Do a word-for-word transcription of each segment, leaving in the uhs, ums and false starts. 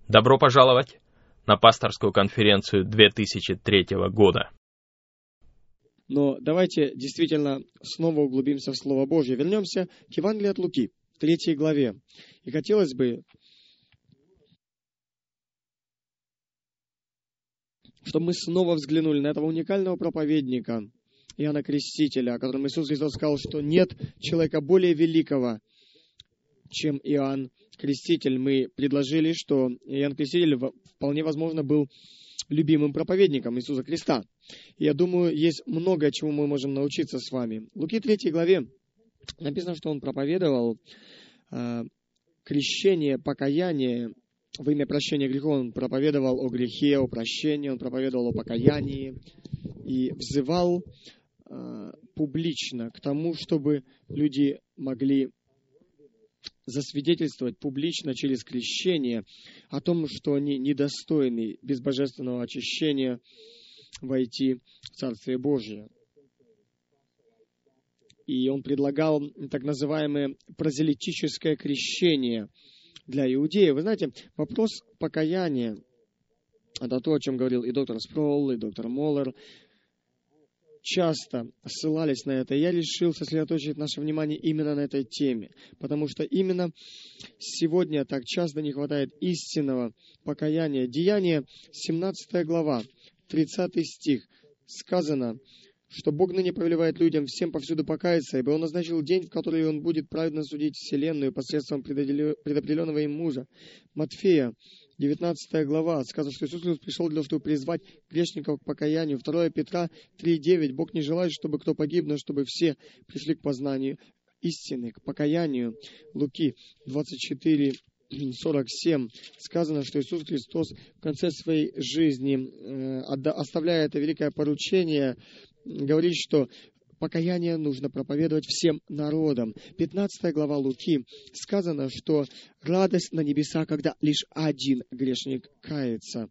Добро пожаловать на пасторскую конференцию две тысячи третьего года. Но давайте действительно снова углубимся в Слово Божье. Вернемся к Евангелию от Луки, третьей главе. И хотелось бы, чтобы мы снова взглянули на этого уникального проповедника Иоанна Крестителя, о котором Иисус Христос сказал, что нет человека более великого, чем Иоанн Креститель. Мы предложили, что Иоанн Креститель вполне возможно был любимым проповедником Иисуса Христа. И я думаю, есть многое, чему мы можем научиться с вами. В Луки третьей главе написано, что он проповедовал э, крещение, покаяние во имя прощения грехов. Он проповедовал о грехе, о прощении, он проповедовал о покаянии и взывал э, публично к тому, чтобы люди могли засвидетельствовать публично через крещение о том, что они недостойны без божественного очищения войти в Царствие Божие. И он предлагал так называемое прозелитическое крещение для иудеев. Вы знаете, вопрос покаяния, это то, о чем говорил и доктор Спроул, и доктор Моллер, часто ссылались на это. Я решил сосредоточить наше внимание именно на этой теме, потому что именно сегодня так часто не хватает истинного покаяния. Деяния, семнадцатая глава, тридцатый стих, сказано, что Бог ныне повелевает людям всем повсюду покаяться, ибо Он назначил день, в который Он будет праведно судить вселенную посредством предопределенного им мужа. Матфея, девятнадцатая глава, сказано, что Иисус пришел для того, чтобы призвать грешников к покаянию. второе Петра три девять. Бог не желает, чтобы кто погиб, но чтобы все пришли к познанию истины, к покаянию. Луки двадцать четыре сорок семь. Сказано, что Иисус Христос в конце своей жизни, э, оставляя это великое поручение, говорит, что покаяние нужно проповедовать всем народам. пятнадцатая глава Луки сказано, что радость на небеса, когда лишь один грешник кается.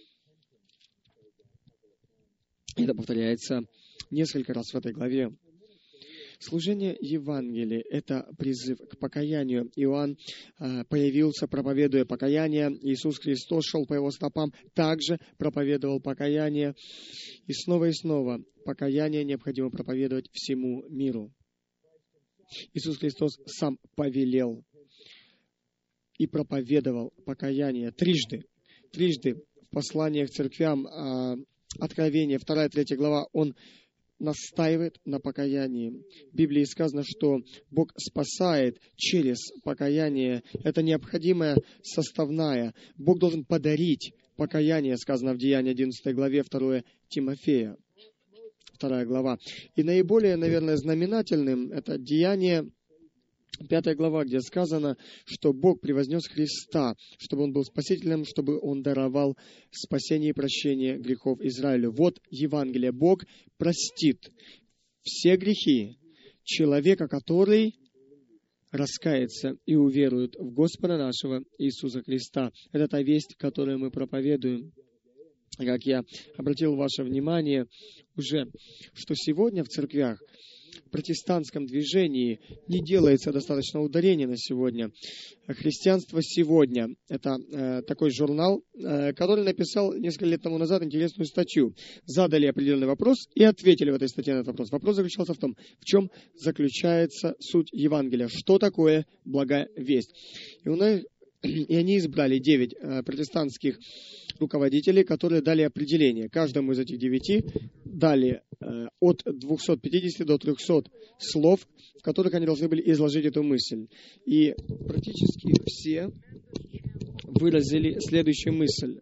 Это повторяется несколько раз в этой главе. Служение Евангелия – это призыв к покаянию. Иоанн э, появился, проповедуя покаяние. Иисус Христос шел по его стопам, также проповедовал покаяние. И снова и снова покаяние необходимо проповедовать всему миру. Иисус Христос сам повелел и проповедовал покаяние трижды. Трижды в посланиях к церквям, э, Откровение, вторая третья глава, Он настаивает на покаянии. В Библии сказано, что Бог спасает через покаяние. Это необходимая составная. Бог должен подарить покаяние, сказано в Деянии одиннадцатой главе, второе Тимофея, вторая глава. И наиболее, наверное, знаменательным это Деяние пятая глава, где сказано, что Бог превознес Христа, чтобы Он был спасителем, чтобы Он даровал спасение и прощение грехов Израилю. Вот Евангелие. Бог простит все грехи человека, который раскается и уверует в Господа нашего Иисуса Христа. Это та весть, которую мы проповедуем. Как я обратил ваше внимание уже, что сегодня в церквях, в протестантском движении не делается достаточно ударения на сегодня. «Христианство сегодня» — это э, такой журнал, э, который написал несколько лет тому назад интересную статью. Задали определенный вопрос и ответили в этой статье на этот вопрос. Вопрос заключался в том, в чем заключается суть Евангелия, что такое благая весть. И у нас И они избрали девять э, протестантских руководителей, которые дали определение. Каждому из этих девяти дали э, от двухсот пятидесяти до трехсот слов, в которых они должны были изложить эту мысль. И практически все выразили следующую мысль.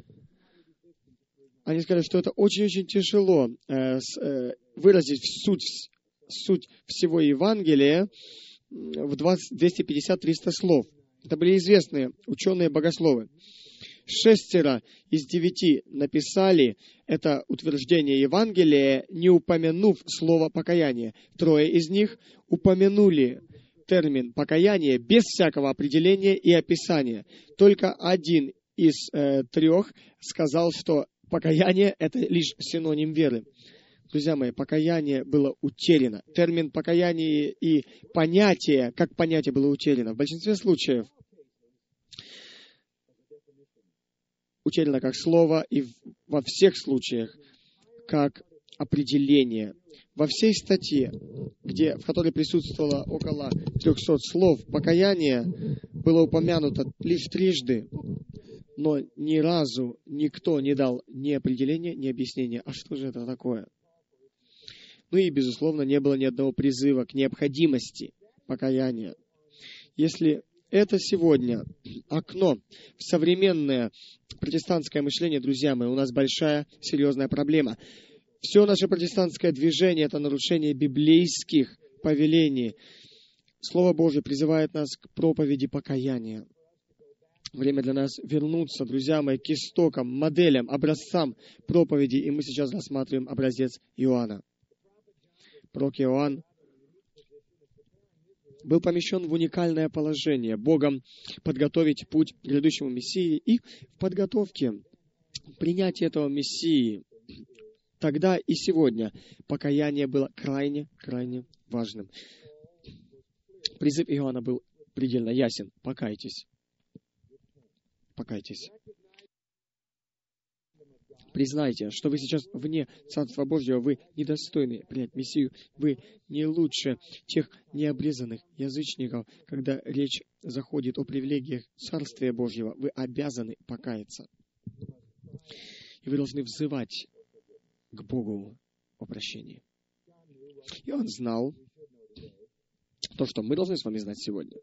Они сказали, что это очень-очень тяжело э, с, э, выразить суть, суть всего Евангелия в двести пятьдесят - триста слов. Это были известные ученые-богословы. Шестеро из девяти написали это утверждение Евангелия, не упомянув слово «покаяние». Трое из них упомянули термин «покаяние» без всякого определения и описания. Только один из э, трех сказал, что покаяние – это лишь синоним веры. Друзья мои, покаяние было утеряно. Термин покаяние и понятие, как понятие было утеряно. В большинстве случаев утеряно как слово и во всех случаях как определение. Во всей статье, где, в которой присутствовало около трехсот слов, покаяние было упомянуто лишь трижды, но ни разу никто не дал ни определения, ни объяснения, а что же это такое. Ну и, безусловно, не было ни одного призыва к необходимости покаяния. Если это сегодня окно в современное протестантское мышление, друзья мои, у нас большая, серьезная проблема. Все наше протестантское движение – это нарушение библейских повелений. Слово Божье призывает нас к проповеди покаяния. Время для нас вернуться, друзья мои, к истокам, моделям, образцам проповеди. И мы сейчас рассматриваем образец Иоанна. Пророк Иоанн был помещен в уникальное положение, Богом подготовить путь к грядущему Мессии, и в подготовке принятия этого Мессии тогда и сегодня покаяние было крайне, крайне важным. Призыв Иоанна был предельно ясен. Покайтесь. Покайтесь. Признайте, что вы сейчас вне Царства Божьего, вы недостойны принять Мессию, вы не лучше тех необрезанных язычников. Когда речь заходит о привилегиях Царствия Божьего, вы обязаны покаяться. И вы должны взывать к Богу о прощении. И он знал то, что мы должны с вами знать сегодня.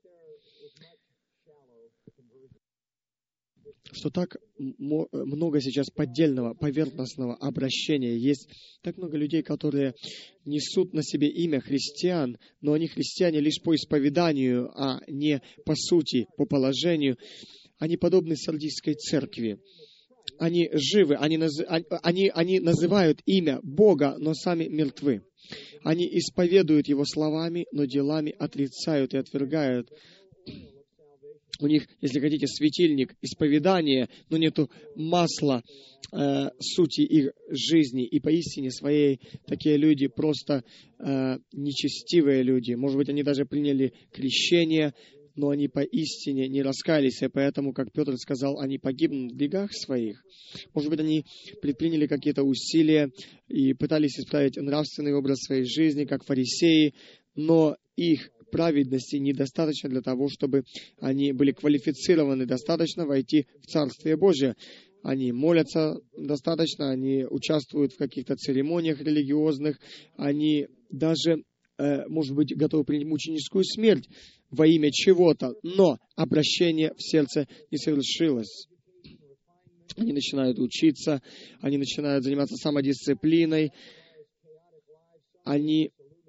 Что так много сейчас поддельного, поверхностного обращения. Есть так много людей, которые несут на себе имя христиан, но они христиане лишь по исповеданию, а не по сути, по положению. Они подобны Сардийской церкви. Они живы, они, наз... они, они называют имя Бога, но сами мертвы. Они исповедуют Его словами, но делами отрицают и отвергают. У них, если хотите, светильник исповедания, но нету масла э, сути их жизни. И поистине своей такие люди просто э, нечестивые люди. Может быть, они даже приняли крещение, но они поистине не раскаялись, и поэтому, как Петр сказал, они погибнут в грехах своих. Может быть, они предприняли какие-то усилия и пытались исправить нравственный образ своей жизни, как фарисеи, но их праведности недостаточно для того, чтобы они были квалифицированы достаточно войти в Царствие Божие. Они молятся достаточно, они участвуют в каких-то церемониях религиозных, они даже, э, может быть, готовы принять мученическую смерть во имя чего-то, но обращение в сердце не совершилось. Они начинают учиться, они начинают заниматься самодисциплиной, они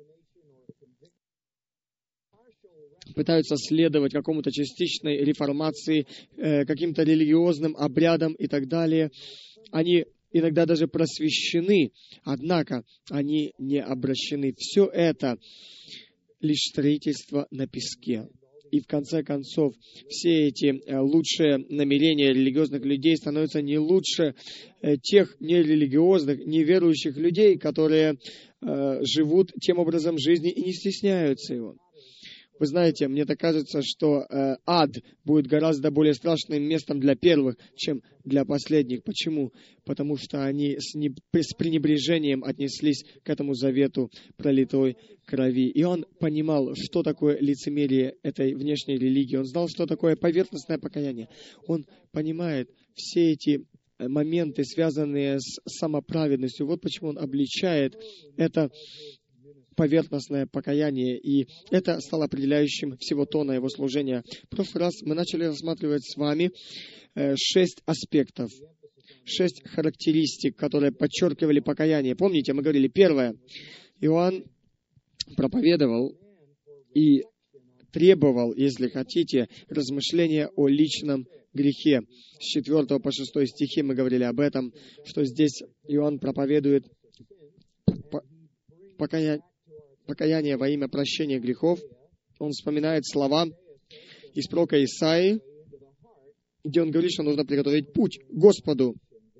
пытаются следовать какому-то частичной реформации, э, каким-то религиозным обрядам и так далее. Они иногда даже просвещены, однако они не обращены. Все это лишь строительство на песке. И в конце концов, все эти лучшие намерения религиозных людей становятся не лучше тех нерелигиозных, неверующих людей, которые э, живут тем образом жизни и не стесняются его. Вы знаете, мне так кажется, что э, ад будет гораздо более страшным местом для первых, чем для последних. Почему? Потому что они с, не, с пренебрежением отнеслись к этому завету пролитой крови. И он понимал, что такое лицемерие этой внешней религии. Он знал, что такое поверхностное покаяние. Он понимает все эти моменты, связанные с самоправедностью. Вот почему он обличает это поверхностное покаяние, и это стало определяющим всего тона его служения. В прошлый раз мы начали рассматривать с вами шесть аспектов, шесть характеристик, которые подчеркивали покаяние. Помните, мы говорили, первое, Иоанн проповедовал и требовал, если хотите, размышления о личном грехе. С четвёртого по шестой стихи мы говорили об этом, что здесь Иоанн проповедует покаяние, покаяние во имя прощения грехов. Он вспоминает слова из пророка Исаии, где он говорит, что нужно приготовить путь Господу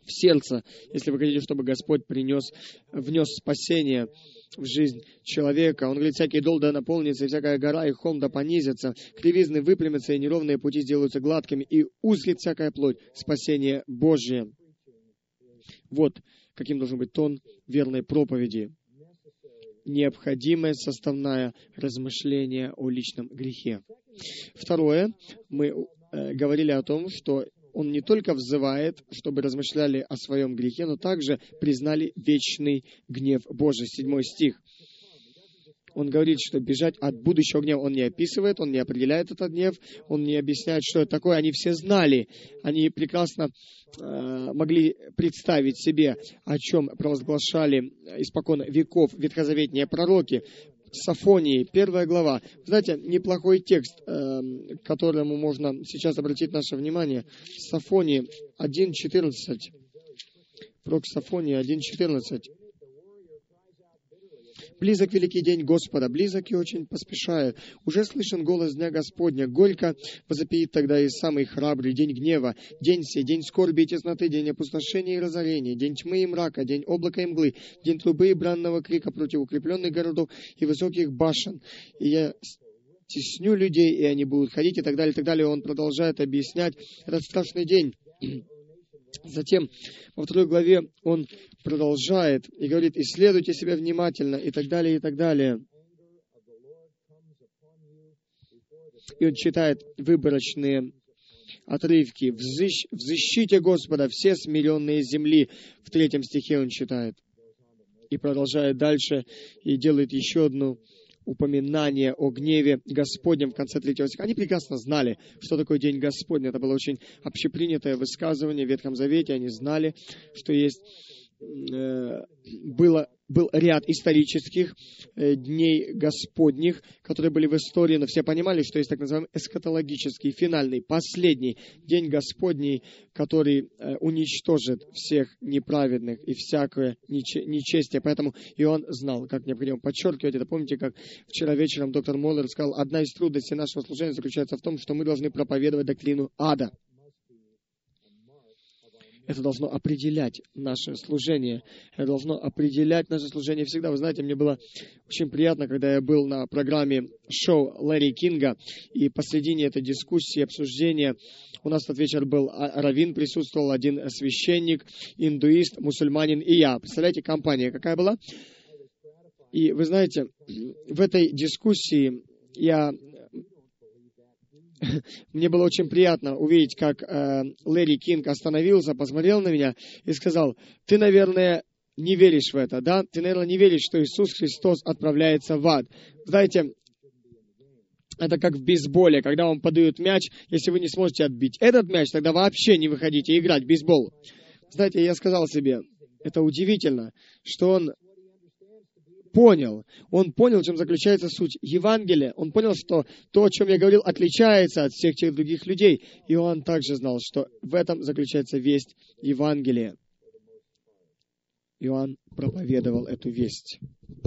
в сердце, если вы хотите, чтобы Господь принес, внес спасение в жизнь человека. Он говорит, всякий дол да наполнится, и всякая гора и холм да понизится, кривизны выпрямятся, и неровные пути сделаются гладкими, и узрит всякая плоть спасение Божие. Вот каким должен быть тон верной проповеди. Необходимая составная размышления о личном грехе. Второе, мы э, говорили о том, что он не только взывает, чтобы размышляли о своем грехе, но также признали вечный гнев Божий. Седьмой стих. Он говорит, что бежать от будущего гнева он не описывает, он не определяет этот гнев, он не объясняет, что это такое. Они все знали, они прекрасно э, могли представить себе, о чем провозглашали испокон веков ветхозаветные пророки. Сафонии, первая глава. Знаете, неплохой текст, э, к которому можно сейчас обратить наше внимание. Сафонии один четырнадцать. Пророк Сафонии один четырнадцать. Близок великий день Господа, близок и очень поспешает. Уже слышен голос Дня Господня, горько возопиет тогда и самый храбрый день гнева, день сей, день скорби и тесноты, день опустошения и разорения, день тьмы и мрака, день облака и мглы, день трубы и бранного крика против укрепленных городов и высоких башен. И я тесню людей, и они будут ходить, и так далее, и так далее. Он продолжает объяснять этот страшный день. Затем во второй главе он продолжает и говорит, исследуйте себя внимательно, и так далее, и так далее. И он читает выборочные отрывки. «Взыщ, «Взыщите Господа, все смиренные земли». В третьем стихе он читает. И продолжает дальше, и делает еще одну упоминание о гневе Господнем в конце третьего стиха. Они прекрасно знали, что такое День Господень. Это было очень общепринятое высказывание в Ветхом Завете. Они знали, что есть э, было, был ряд исторических э, дней Господних, которые были в истории, но все понимали, что есть так называемый эсхатологический, финальный, последний День Господний, который э, уничтожит всех неправедных и всякое нече- нечестие. Поэтому Иоанн знал, как необходимо подчеркивать это. Помните, как вчера вечером доктор Моллер сказал, одна из трудностей нашего служения заключается в том, что мы должны проповедовать доктрину ада. Это должно определять наше служение. Это должно определять наше служение всегда. Вы знаете, мне было очень приятно, когда я был на программе шоу Ларри Кинга, и посредине этой дискуссии, обсуждения, у нас в тот вечер был раввин, присутствовал один священник, индуист, мусульманин и я. Представляете, компания какая была? И вы знаете, в этой дискуссии я... Мне было очень приятно увидеть, как э, Ларри Кинг остановился, посмотрел на меня и сказал, ты, наверное, не веришь в это, да? Ты, наверное, не веришь, что Иисус Христос отправляется в ад. Знаете, это как в бейсболе, когда вам подают мяч, если вы не сможете отбить этот мяч, тогда вообще не выходите играть в бейсбол. Знаете, я сказал себе, это удивительно, что он понял. Он понял, в чем заключается суть Евангелия. Он понял, что то, о чем я говорил, отличается от всех тех других людей. Иоанн также знал, что в этом заключается весть Евангелия. Иоанн проповедовал эту весть.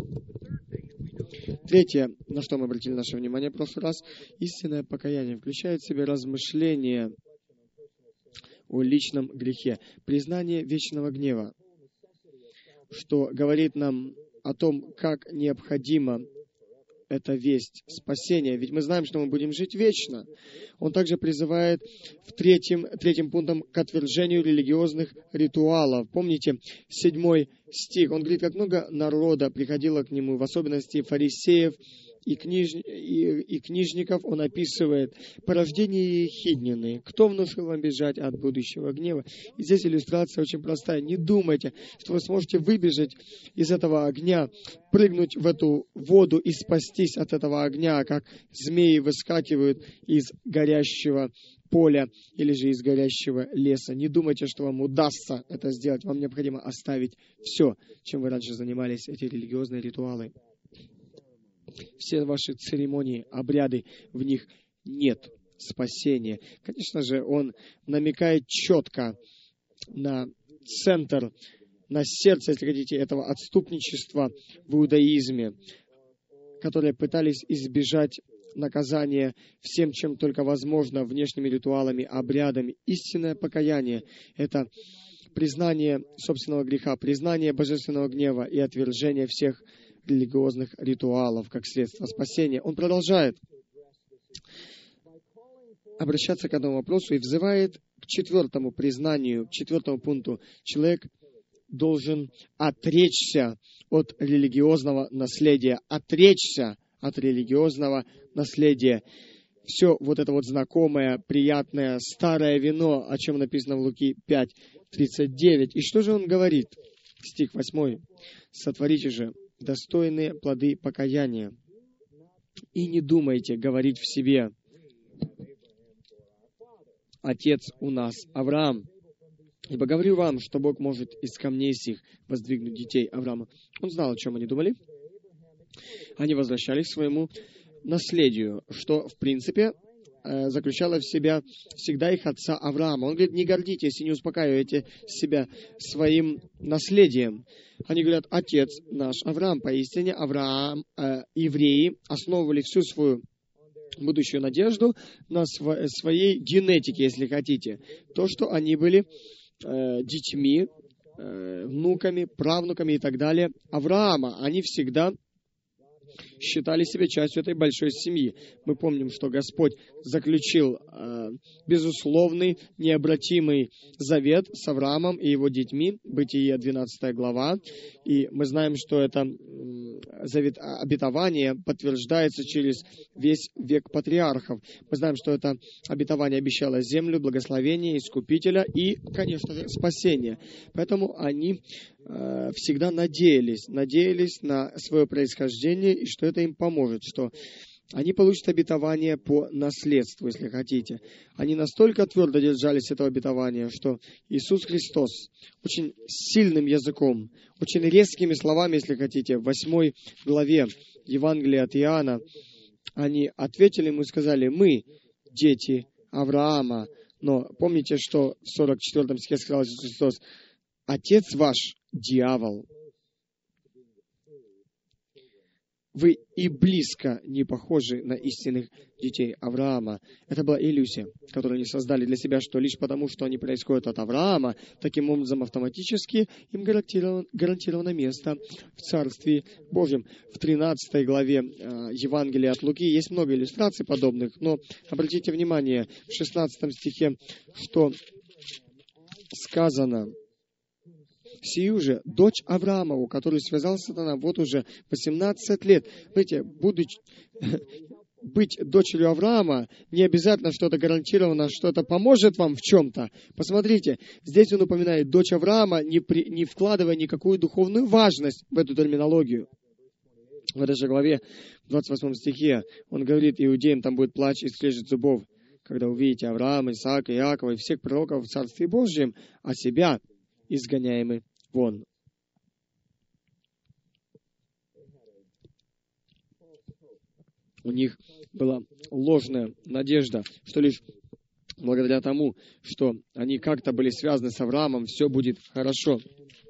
Третье, на что мы обратили наше внимание в прошлый раз, истинное покаяние включает в себя размышление о личном грехе, признание вечного гнева, что говорит нам о том, как необходима эта весть спасения. Ведь мы знаем, что мы будем жить вечно. Он также призывает в третьем, третьим пунктом к отвержению религиозных ритуалов. Помните, седьмой стих. Он говорит, как много народа приходило к нему, в особенности фарисеев и, книж... и, и книжников. Он описывает порождение ехиднины. Кто внушил вам бежать от будущего гнева? И здесь иллюстрация очень простая. Не думайте, что вы сможете выбежать из этого огня, прыгнуть в эту воду и спастись от этого огня, как змеи выскакивают из горящего поля или же из горящего леса. Не думайте, что вам удастся это сделать. Вам необходимо оставить все, чем вы раньше занимались, эти религиозные ритуалы. Все ваши церемонии, обряды, в них нет спасения. Конечно же, он намекает четко на центр, на сердце, если хотите, этого отступничества в иудаизме, которые пытались избежать наказания всем, чем только возможно, внешними ритуалами, обрядами. Истинное покаяние — это признание собственного греха, признание божественного гнева и отвержение всех религиозных ритуалов как средство спасения. Он продолжает обращаться к этому вопросу и взывает к четвертому признанию, к четвертому пункту. Человек должен отречься от религиозного наследия, отречься от религиозного наследия. Все вот это вот знакомое, приятное, старое вино, о чем написано в Луки пять тридцать девять. И что же он говорит? Стих восьмой. «Сотворите же достойные плоды покаяния, и не думайте говорить в себе: Отец у нас Авраам. Ибо говорю вам, что Бог может из камней сих воздвигнуть детей Авраама». Он знал, о чем они думали. Они возвращались к своему наследию, что, в принципе, заключало в себя всегда их отца Авраама. Он говорит: не гордитесь и не успокаивайте себя своим наследием. Они говорят: отец наш Авраам. Поистине Авраам, э, евреи основывали всю свою будущую надежду на св- своей генетике, если хотите. То, что они были э, детьми, э, внуками, правнуками и так далее Авраама. Они всегда считали себя частью этой большой семьи. Мы помним, что Господь заключил э, безусловный, необратимый завет с Авраамом и его детьми, Бытие двенадцатая глава, и мы знаем, что это э, завет обетование подтверждается через весь век патриархов. Мы знаем, что это обетование обещало землю, благословение, искупителя и, конечно же, спасение. Поэтому они э, всегда надеялись, надеялись на свое происхождение, и что это им поможет, что они получат обетование по наследству, если хотите. Они настолько твердо держались этого обетования, что Иисус Христос очень сильным языком, очень резкими словами, если хотите, в восьмой главе Евангелия от Иоанна, они ответили ему и сказали: мы дети Авраама. Но помните, что в сорок четвёртом стихе сказал Иисус Христос: отец ваш дьявол. Вы и близко не похожи на истинных детей Авраама. Это была иллюзия, которую они создали для себя, что лишь потому, что они происходят от Авраама, таким образом автоматически им гарантировано, гарантировано место в Царстве Божьем. В тринадцатой главе э, Евангелия от Луки есть много иллюстраций подобных, но обратите внимание, в шестнадцатом стихе, что сказано: «Сию же дочь Авраамову, которую связал сатана вот уже восемнадцать лет». Знаете, будучи, быть дочерью Авраама, не обязательно, что это гарантированно, что это поможет вам в чем-то. Посмотрите, здесь он упоминает дочь Авраама, не, при, не вкладывая никакую духовную важность в эту терминологию. В этой же главе, в двадцать восьмом стихе, он говорит иудеям: там будет плач и скрежет зубов, когда увидите Авраама, Исаака, Иакова и всех пророков в Царстве Божьем, а себя изгоняемы вон. У них была ложная надежда, что лишь благодаря тому, что они как-то были связаны с Авраамом, все будет хорошо.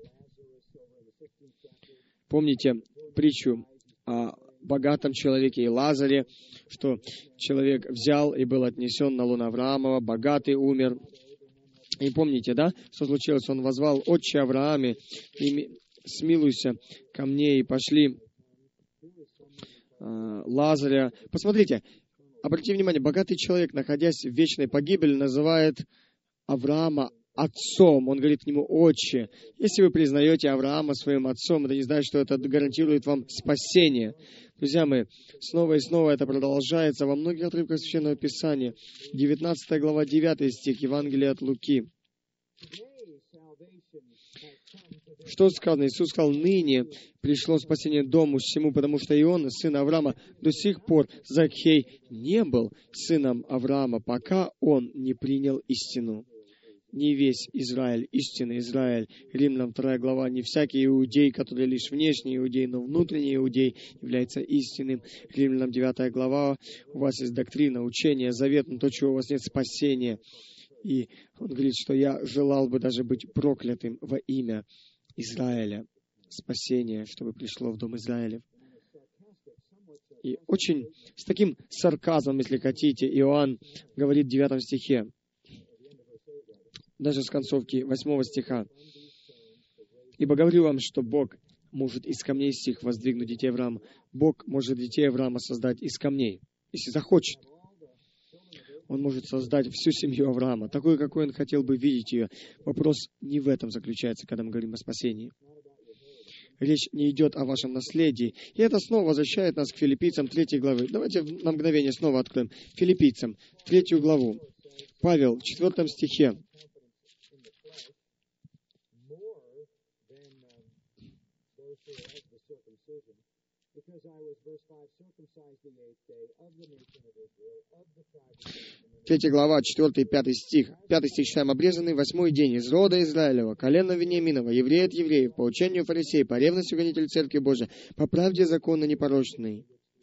Помните притчу о богатом человеке и Лазаре, что человек взял и был отнесен на лон Авраамова, богатый умер. И помните, да, что случилось? Он возвал: «Отче Аврааме, смилуйся ко мне». И пошли э, Лазаря. Посмотрите, обратите внимание, богатый человек, находясь в вечной погибели, называет Авраама отцом. Он говорит к нему: «Отче». Если вы признаете Авраама своим отцом, это не значит, что это гарантирует вам спасение. Друзья мои, снова и снова это продолжается во многих отрывках Священного Писания. девятнадцатая глава, девятый стих, Евангелие от Луки. Что сказано? Иисус сказал: «Ныне пришло спасение дому всему, потому что и он, сын Авраама, до сих пор Закхей не был сыном Авраама, пока он не принял истину». Не весь Израиль, истинный Израиль. Римлянам вторая глава. Не всякий иудей, который лишь внешний иудей, но внутренний иудей является истинным. Римлянам девятая глава. У вас есть доктрина, учение, завет, но то, чего у вас нет, спасения. И он говорит, что я желал бы даже быть проклятым во имя Израиля. Спасение, чтобы пришло в дом Израилев. И очень с таким сарказмом, если хотите, Иоанн говорит в девятом стихе: даже с концовки восьмого стиха. «Ибо говорю вам, что Бог может из камней сих воздвигнуть детей Авраама. Бог может детей Авраама создать из камней, если захочет. Он может создать всю семью Авраама, такую, какой он хотел бы видеть ее. Вопрос не в этом заключается, когда мы говорим о спасении. Речь не идет о вашем наследии. И это снова возвращает нас к Филиппийцам третьей главы. Давайте на мгновение снова откроем. Филиппийцам третью главу. Павел в четвертом стихе. Третья глава, четвертый и пятый стих. Пятый стих читаем. «Обрезанный восьмой день из рода Израилева, колена Вениаминова, еврей от евреев, по учению фарисеев, по ревности гонитель Церкви Божией, по правде закона непорочный.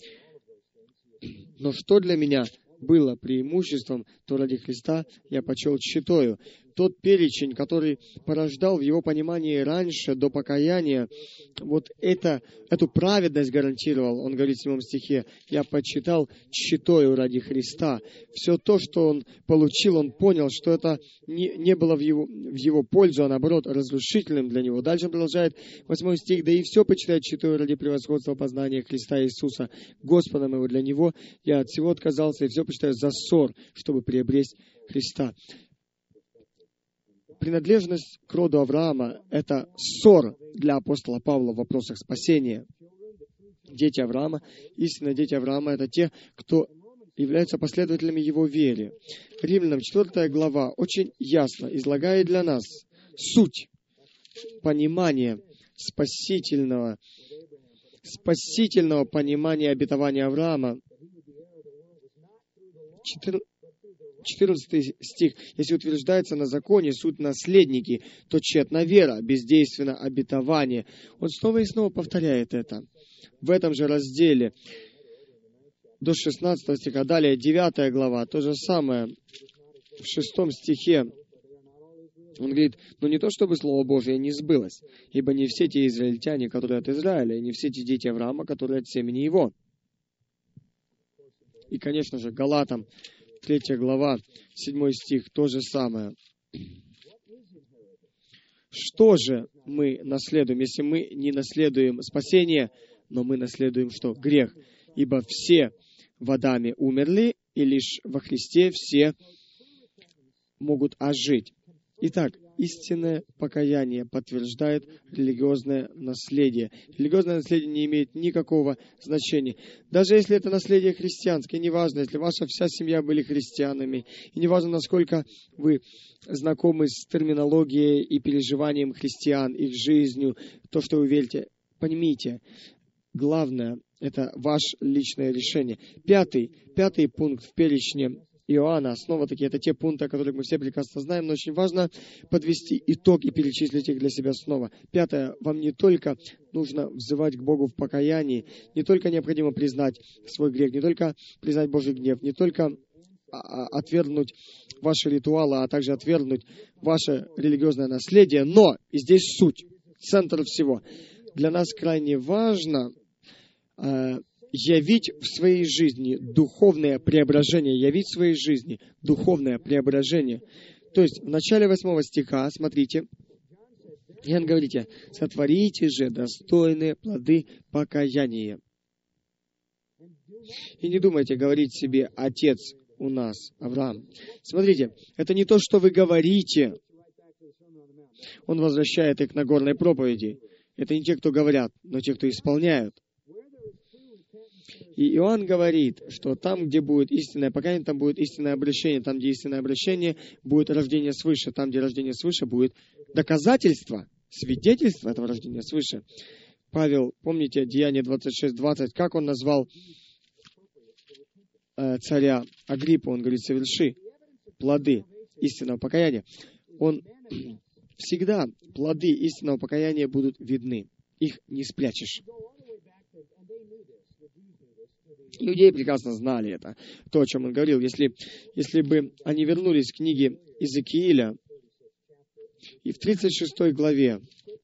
Но что для меня было преимуществом, то ради Христа я почел тщетою». Тот перечень, который порождал в его понимании раньше, до покаяния, вот это, эту праведность гарантировал, он говорит в седьмом стихе, «Я почитал тщетою ради Христа». Все то, что он получил, он понял, что это не, не было в его, в его пользу, а наоборот, разрушительным для него. Дальше он продолжает восьмой стих, «Да и все почитает тщетою ради превосходства познания Христа Иисуса, Господа моего. Для Него я от всего отказался, и все почитаю за ссор, чтобы приобрести Христа». Принадлежность к роду Авраама — это ссор для апостола Павла в вопросах спасения. Дети Авраама, истинно дети Авраама — это те, кто являются последователями его веры. Римлянам четвёртая глава очень ясно излагает для нас суть понимания спасительного, спасительного понимания обетования Авраама. четырнадцатый стих. «Если утверждается на законе, суть наследники, то тщетна вера, бездейственно обетование». Он снова и снова повторяет это. В этом же разделе до шестнадцатого стиха, далее девятая глава, то же самое, в шестом стихе. Он говорит, но не то, чтобы Слово Божие не сбылось, ибо не все те израильтяне, которые от Израиля, и не все те дети Авраама, которые от семени его. И, конечно же, Галатам, третья глава, седьмой стих, то же самое. Что же мы наследуем, если мы не наследуем спасение, но мы наследуем что? Грех. Ибо все в Адаме умерли, и лишь во Христе все могут ожить. Итак, истинное покаяние подтверждает религиозное наследие. Религиозное наследие не имеет никакого значения. Даже если это наследие христианское, неважно, если ваша вся семья были христианами, и неважно, насколько вы знакомы с терминологией и переживанием христиан, их жизнью, то, что вы верите, поймите, главное — это ваше личное решение. Пятый, пятый пункт в перечне Иоанна, снова-таки, это те пункты, о которых мы все прекрасно знаем, но очень важно подвести итог и перечислить их для себя снова. Пятое. Вам не только нужно взывать к Богу в покаянии, не только необходимо признать свой грех, не только признать Божий гнев, не только отвергнуть ваши ритуалы, а также отвергнуть ваше религиозное наследие, но, и здесь суть, центр всего, для нас крайне важно э, явить в своей жизни духовное преображение, явить в своей жизни духовное преображение. То есть в начале восьмого стиха, смотрите, Иоанн говорит, «Сотворите же достойные плоды покаяния». И не думайте говорить себе «Отец у нас, Авраам». Смотрите, это не то, что вы говорите. Он возвращает их к Нагорной проповеди. Это не те, кто говорят, но те, кто исполняют. И Иоанн говорит, что там, где будет истинное покаяние, там будет истинное обращение. Там, где истинное обращение, будет рождение свыше. Там, где рождение свыше, будет доказательство, свидетельство этого рождения свыше. Павел, помните, Деяние двадцать шесть двадцать, как он назвал э, царя Агриппу? Он говорит, соверши плоды истинного покаяния. Он всегда, плоды истинного покаяния будут видны. Их не спрячешь. Иудеи прекрасно знали это, то, о чем он говорил. Если, если бы они вернулись к книге Иезекииля, и в тридцать шестой главе,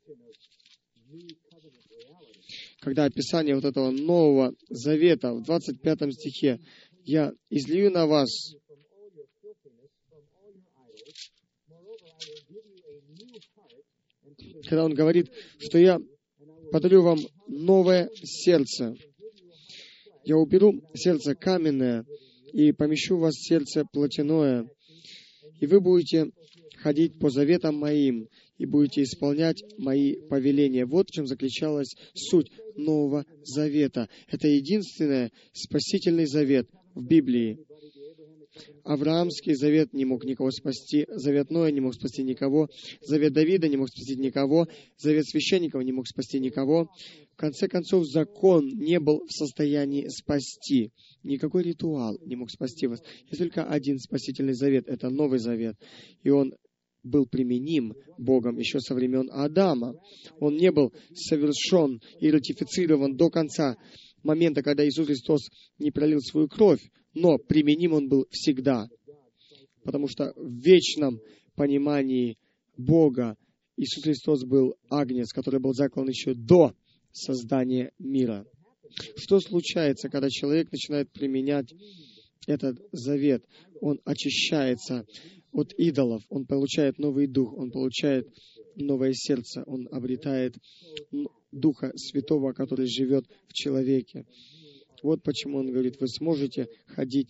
когда описание вот этого Нового Завета, в двадцать пятом стихе, «Я излию на вас Когда Он говорит, что я подарю вам новое сердце. Я уберу сердце каменное и помещу в вас сердце плотяное. И вы будете ходить по заветам моим и будете исполнять мои повеления. Вот в чем заключалась суть Нового Завета. Это единственный спасительный завет в Библии. Авраамский завет не мог никого спасти, завет Ноя не мог спасти никого, завет Давида не мог спасти никого, завет священников не мог спасти никого. В конце концов, закон не был в состоянии спасти. Никакой ритуал не мог спасти вас. Есть только один спасительный завет, это Новый Завет. И он был применим Богом еще со времен Адама. Он не был совершен и ратифицирован до конца момента, когда Иисус Христос не пролил свою кровь, но применим он был всегда. Потому что в вечном понимании Бога Иисус Христос был агнец, который был заклан еще до создания мира. Что случается, когда человек начинает применять этот завет? Он очищается от идолов, он получает новый дух, он получает новое сердце, он обретает Духа Святого, который живет в человеке. Вот почему он говорит, вы сможете ходить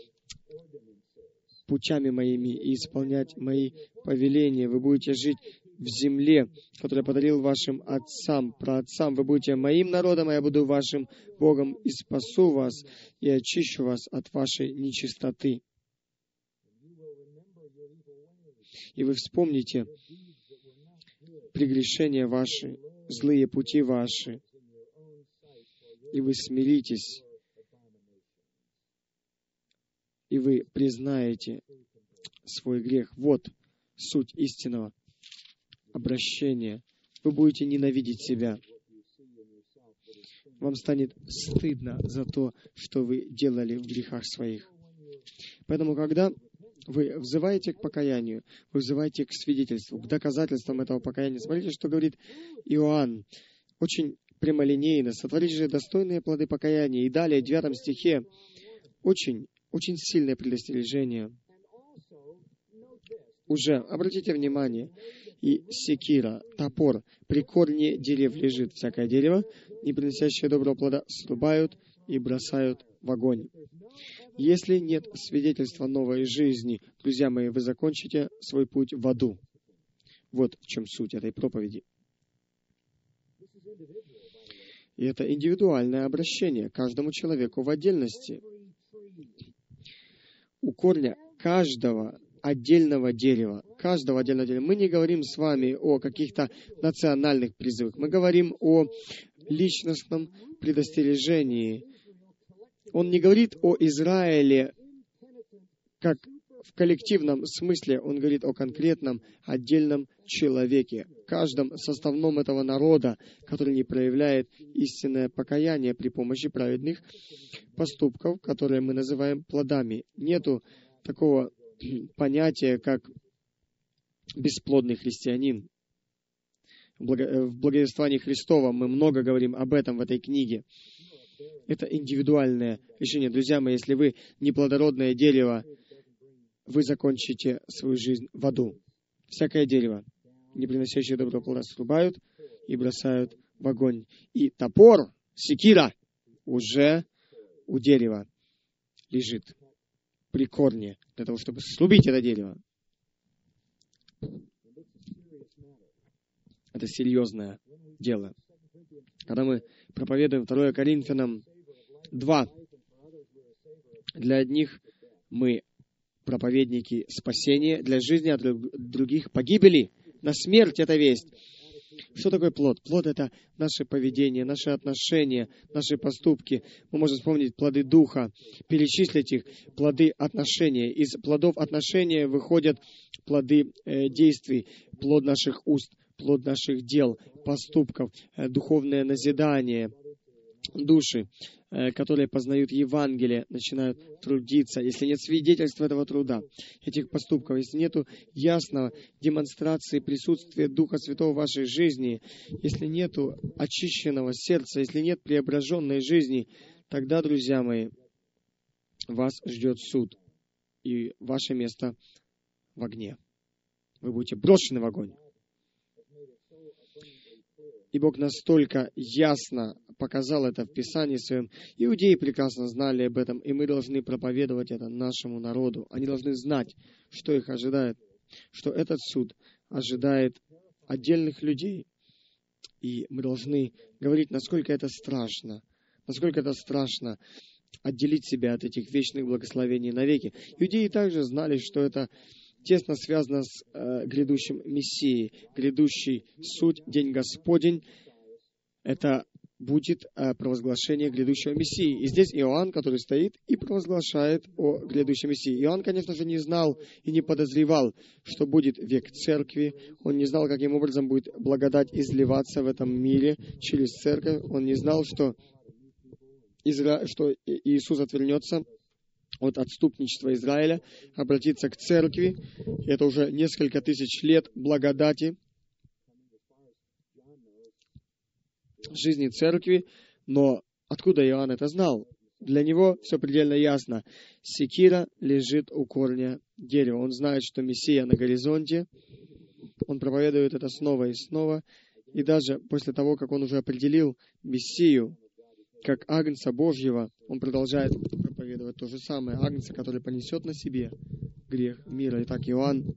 путями моими и исполнять мои повеления. Вы будете жить в земле, которую я подарил вашим отцам, праотцам. Вы будете моим народом, а я буду вашим Богом, и спасу вас, и очищу вас от вашей нечистоты. И вы вспомните прегрешения ваши, злые пути ваши, и вы смиритесь, и вы признаете свой грех. Вот суть истинного обращения. Вы будете ненавидеть себя. Вам станет стыдно за то, что вы делали в грехах своих. Поэтому, когда вы взываете к покаянию, вы взываете к свидетельству, к доказательствам этого покаяния. Смотрите, что говорит Иоанн. Очень прямолинейно. Сотворите же достойные плоды покаяния. И далее, в девятом стихе, очень, очень сильное предостережение. Уже, обратите внимание, и секира, топор, при корне дерев лежит всякое дерево, не приносящее доброго плода, срубают и бросают в огонь. Если нет свидетельства новой жизни, друзья мои, вы закончите свой путь в аду. Вот в чем суть этой проповеди. И это индивидуальное обращение каждому человеку в отдельности. У корня каждого отдельного дерева, каждого отдельного дерева. Мы не говорим с вами о каких-то национальных призывах. Мы говорим о личностном предостережении. Он не говорит о Израиле как в коллективном смысле, он говорит о конкретном отдельном человеке, каждом составном этого народа, который не проявляет истинное покаяние при помощи праведных поступков, которые мы называем плодами. Нету такого понятия, как бесплодный христианин. В благовествовании Христова мы много говорим об этом в этой книге. Это индивидуальное решение. Друзья мои, если вы неплодородное дерево, вы закончите свою жизнь в аду. Всякое дерево, не приносящее доброго плода, срубают и бросают в огонь. И топор, секира, уже у дерева лежит при корне, для того, чтобы срубить это дерево. Это серьезное дело. Когда мы проповедуем второе Коринфянам два, для одних мы проповедники спасения, для жизни, а для других погибели. На смерть это весть. Что такое плод? Плод — это наше поведение, наши отношения, наши поступки. Мы можем вспомнить плоды Духа, перечислить их, плоды отношения. Из плодов отношения выходят плоды э, действий, плод наших уст, плод наших дел, поступков, э, духовное назидание. Души, э, которые познают Евангелие, начинают трудиться. Если нет свидетельства этого труда, этих поступков, если нет ясного демонстрации присутствия Духа Святого в вашей жизни, если нет очищенного сердца, если нет преображенной жизни, тогда, друзья мои, вас ждет суд и ваше место в огне. вы будете брошены в огонь. И Бог настолько ясно показал это в Писании Своем. Иудеи прекрасно знали об этом, и мы должны проповедовать это нашему народу. Они должны знать, что их ожидает, что этот суд ожидает отдельных людей. И мы должны говорить, насколько это страшно, насколько это страшно отделить себя от этих вечных благословений навеки. Иудеи также знали, что это тесно связано с э, грядущим Мессией. Грядущий суд, День Господень, это будет э, провозглашение грядущего Мессии. И здесь Иоанн, который стоит и провозглашает о грядущем Мессии. Иоанн, конечно же, не знал и не подозревал, что будет век Церкви. Он не знал, каким образом будет благодать изливаться в этом мире через Церковь. Он не знал, что, Изра... что Иисус отвернется от отступничества Израиля, обратиться к Церкви. Это уже несколько тысяч лет благодати жизни Церкви. Но откуда Иоанн это знал? Для него все предельно ясно. Секира лежит у корня дерева. Он знает, что Мессия на горизонте. Он проповедует это снова и снова. И даже после того, как он уже определил Мессию как Агнца Божьего, он продолжает проповедовать то же самое. Агнца, который понесет на себе грех мира. Итак, Иоанн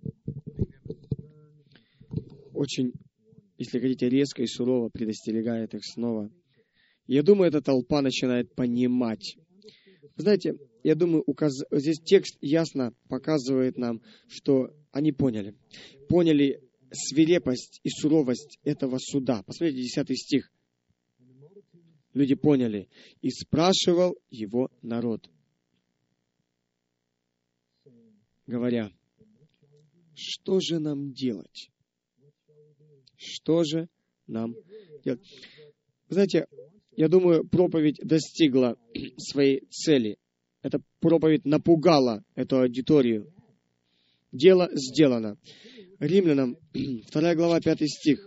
очень, если хотите, резко и сурово предостерегает их снова. Я думаю, эта толпа начинает понимать. Знаете, я думаю, указ... здесь текст ясно показывает нам, что они поняли. Поняли свирепость и суровость этого суда. Посмотрите, десятый стих. Люди поняли. И спрашивал его народ, говоря, что же нам делать? Что же нам делать? Вы знаете, я думаю, проповедь достигла своей цели. Эта проповедь напугала эту аудиторию. Дело сделано. Римлянам, вторая глава, пятый стих.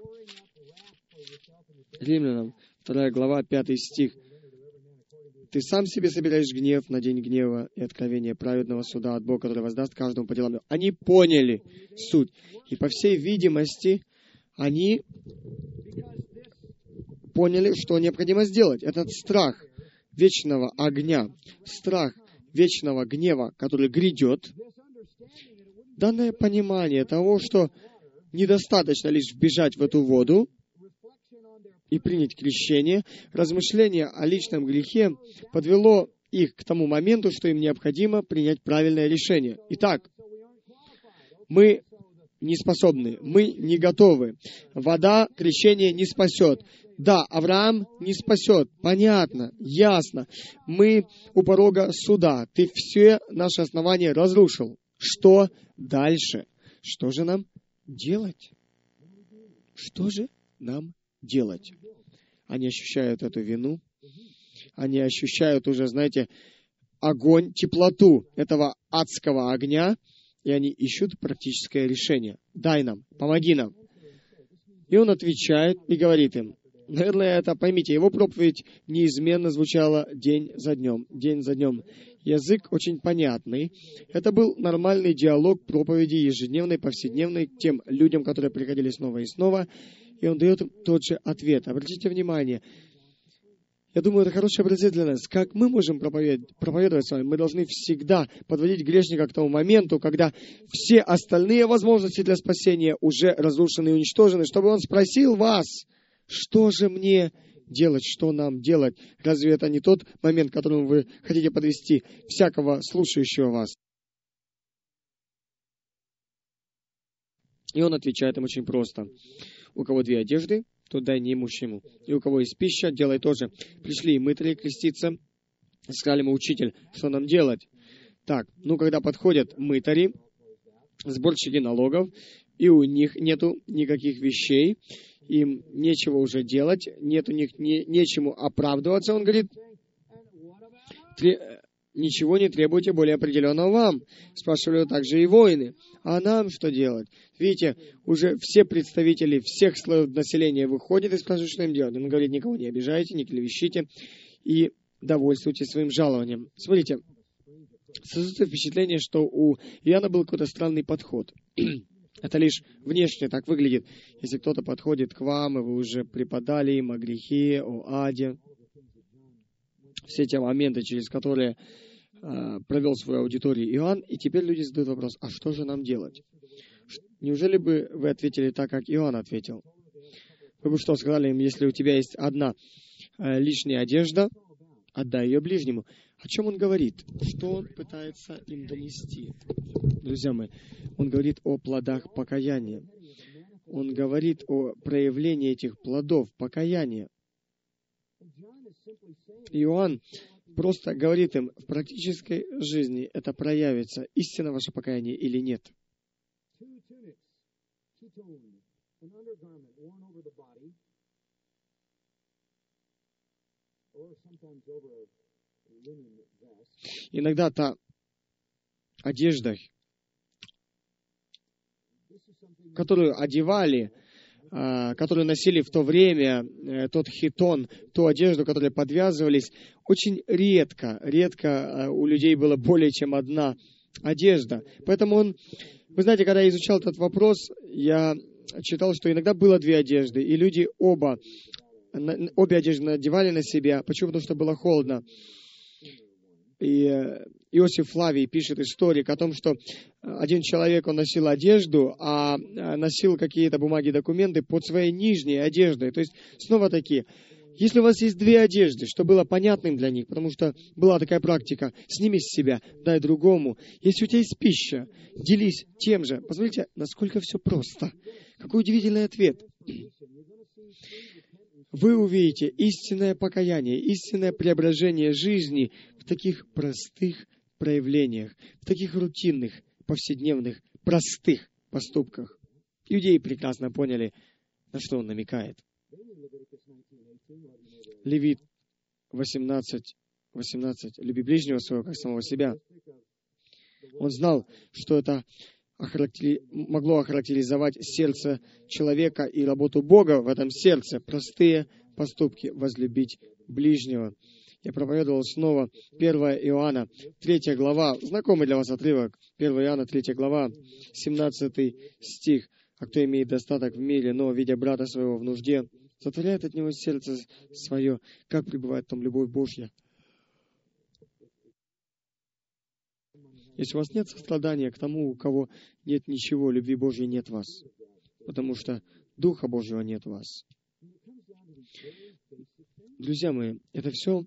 Римлянам, вторая глава, пятый стих. Ты сам себе собираешь гнев на день гнева и откровение праведного суда от Бога, который воздаст каждому по делам. Они поняли суть. И по всей видимости, они поняли, что необходимо сделать. Этот страх вечного огня, страх вечного гнева, который грядет, данное понимание того, что недостаточно лишь вбежать в эту воду и принять крещение, размышление о личном грехе подвело их к тому моменту, что им необходимо принять правильное решение. Итак, мы не способны, мы не готовы. Вода крещение не спасет. Да, Авраам не спасет. Понятно, ясно. Мы у порога суда. Ты все наши основания разрушил. Что дальше? Что же нам делать? Что же нам делать? Они ощущают эту вину. Они ощущают уже, знаете, огонь, теплоту этого адского огня, и они ищут практическое решение. Дай нам, помоги нам. И он отвечает и говорит им, наверное, это, поймите, его проповедь неизменно звучала день за днем, день за днем. Язык очень понятный. Это был нормальный диалог проповеди ежедневной, повседневной, тем людям, которые приходили снова и снова, и он дает им тот же ответ. Обратите внимание, я думаю, это хороший образец для нас. Как мы можем проповедовать, проповедовать с вами? Мы должны всегда подводить грешника к тому моменту, когда все остальные возможности для спасения уже разрушены и уничтожены, чтобы он спросил вас, что же мне делать, что нам делать? Разве это не тот момент, к которому вы хотите подвести всякого слушающего вас? И он отвечает им очень просто. У кого две одежды, то дай неимущему. И у кого есть пища, делай тоже. Пришли мытари креститься. Сказали ему, учитель, что нам делать? Так, ну, когда подходят мытари, сборщики налогов, и у них нету никаких вещей, им нечего уже делать, нет у них не, нечему оправдываться, он говорит, ничего не требуйте более определенного вам. Спрашивали также и воины. А нам что делать? Видите, уже все представители всех слоев населения выходят и спрашивают, что им делать. Он говорит, никого не обижайте, не клевещите и довольствуйтесь своим жалованием. Смотрите, создается впечатление, что у Иоанна был какой-то странный подход. Это лишь внешне так выглядит. Если кто-то подходит к вам, и вы уже преподали им о грехе, о аде, все те моменты, через которые э, провел свою аудиторию Иоанн, и теперь люди задают вопрос, а что же нам делать? Неужели бы вы ответили так, как Иоанн ответил? Вы бы что сказали им, если у тебя есть одна э, лишняя одежда, отдай ее ближнему. О чем он говорит? Что он пытается им донести? Друзья мои, он говорит о плодах покаяния. Он говорит о проявлении этих плодов покаяния. Иоанн просто говорит им, в практической жизни это проявится, истинно ваше покаяние или нет. Иногда та одежда, которую одевали, которую носили в то время, тот хитон, ту одежду, которой подвязывались, очень редко, редко у людей было более чем одна одежда. Поэтому он, вы знаете, когда я изучал этот вопрос, я читал, что иногда было две одежды, и люди оба, обе одежды надевали на себя. Почему? Потому что было холодно. И Иосиф Флавий пишет историк о том, что один человек, он носил одежду, а носил какие-то бумаги, документы под своей нижней одеждой. То есть, снова таки, если у вас есть две одежды, что было понятным для них, потому что была такая практика, сними с себя, дай другому. Если у тебя есть пища, делись тем же. Посмотрите, насколько все просто. Какой удивительный ответ. Вы увидите истинное покаяние, истинное преображение жизни в таких простых проявлениях, в таких рутинных, повседневных, простых поступках. Иудеи прекрасно поняли, на что он намекает. Левит восемнадцать, восемнадцать. «Люби ближнего своего, как самого себя». Он знал, что это охарактери... могло охарактеризовать сердце человека и работу Бога в этом сердце. Простые поступки. Возлюбить ближнего. Я проповедовал снова первое Иоанна, третья глава. Знакомый для вас отрывок. первое Иоанна, третья глава, семнадцатый стих. «А кто имеет достаток в мире, но, видя брата своего в нужде, сотворяет от него сердце свое, как пребывает в том любовь Божья». Если у вас нет сострадания к тому, у кого нет ничего, любви Божьей нет в вас, потому что Духа Божьего нет в вас. Друзья мои, это все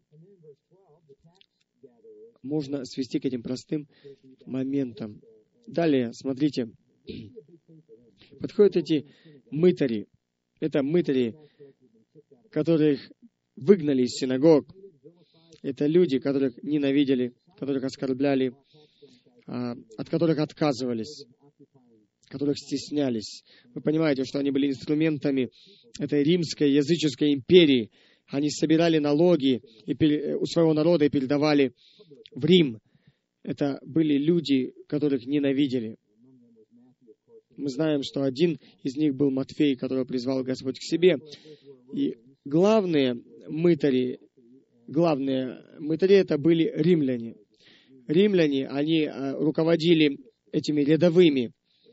можно свести к этим простым моментам. Далее, смотрите, подходят эти мытари. Это мытари, которых выгнали из синагог. Это люди, которых ненавидели, которых оскорбляли, от которых отказывались, которых стеснялись. Вы понимаете, что они были инструментами этой римской языческой империи. Они собирали налоги у своего народа и передавали в Рим. Это были люди, которых ненавидели. Мы знаем, что один из них был Матфей, которого призвал Господь к себе. И главные мытари, главные мытари это были римляне. Римляне, они руководили этими рядовыми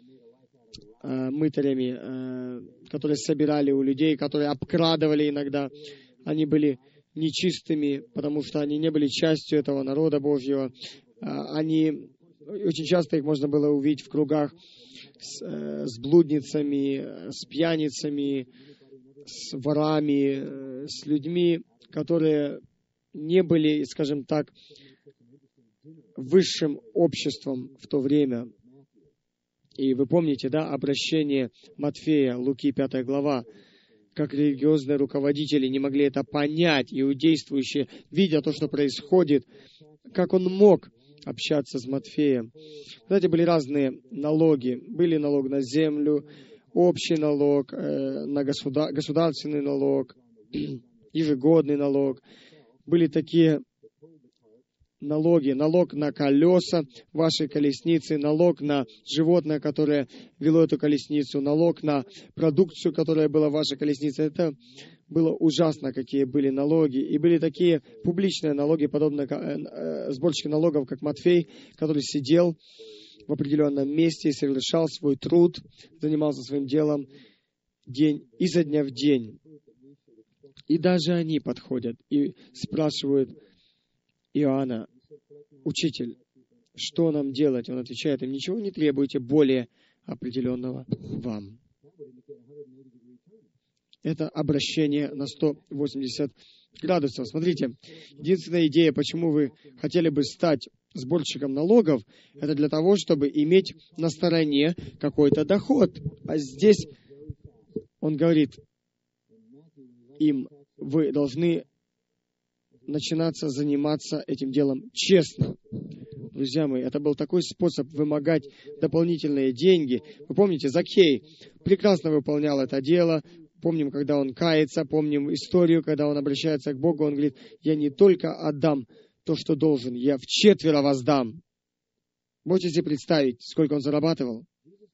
мытарями, которые собирали у людей, которые обкрадывали иногда. Они были нечистыми, потому что они не были частью этого народа Божьего. Они, очень часто их можно было увидеть в кругах с, с блудницами, с пьяницами, с ворами, с людьми, которые не были, скажем так, высшим обществом в то время. И вы помните, да, обращение Матфея, Луки, пятая глава, как религиозные руководители не могли это понять, иудействующие, видя то, что происходит, как он мог общаться с Матфеем. Знаете, были разные налоги. Были налог на землю, общий налог, э, на государ... государственный налог, ежегодный налог. Были такие налоги. Налог на колеса вашей колесницы, налог на животное, которое вело эту колесницу, налог на продукцию, которая была в вашей колеснице. Это было ужасно, какие были налоги. И были такие публичные налоги, подобно сборщику налогов, как Матфей, который сидел в определенном месте, совершал свой труд, занимался своим делом день изо дня в день. И даже они подходят и спрашивают Иоанна: «Учитель, что нам делать?» Он отвечает им: «Ничего не требуйте более определенного вам». Это обращение на сто восемьдесят градусов. Смотрите, единственная идея, почему вы хотели бы стать сборщиком налогов, это для того, чтобы иметь на стороне какой-то доход. А здесь он говорит им: вы должны начинаться заниматься этим делом честно. Друзья мои, это был такой способ вымогать дополнительные деньги. Вы помните, Закхей прекрасно выполнял это дело. Помним, когда он кается, помним историю, когда он обращается к Богу, он говорит: я не только отдам то, что должен, я вчетверо воздам. Можете себе представить, сколько он зарабатывал?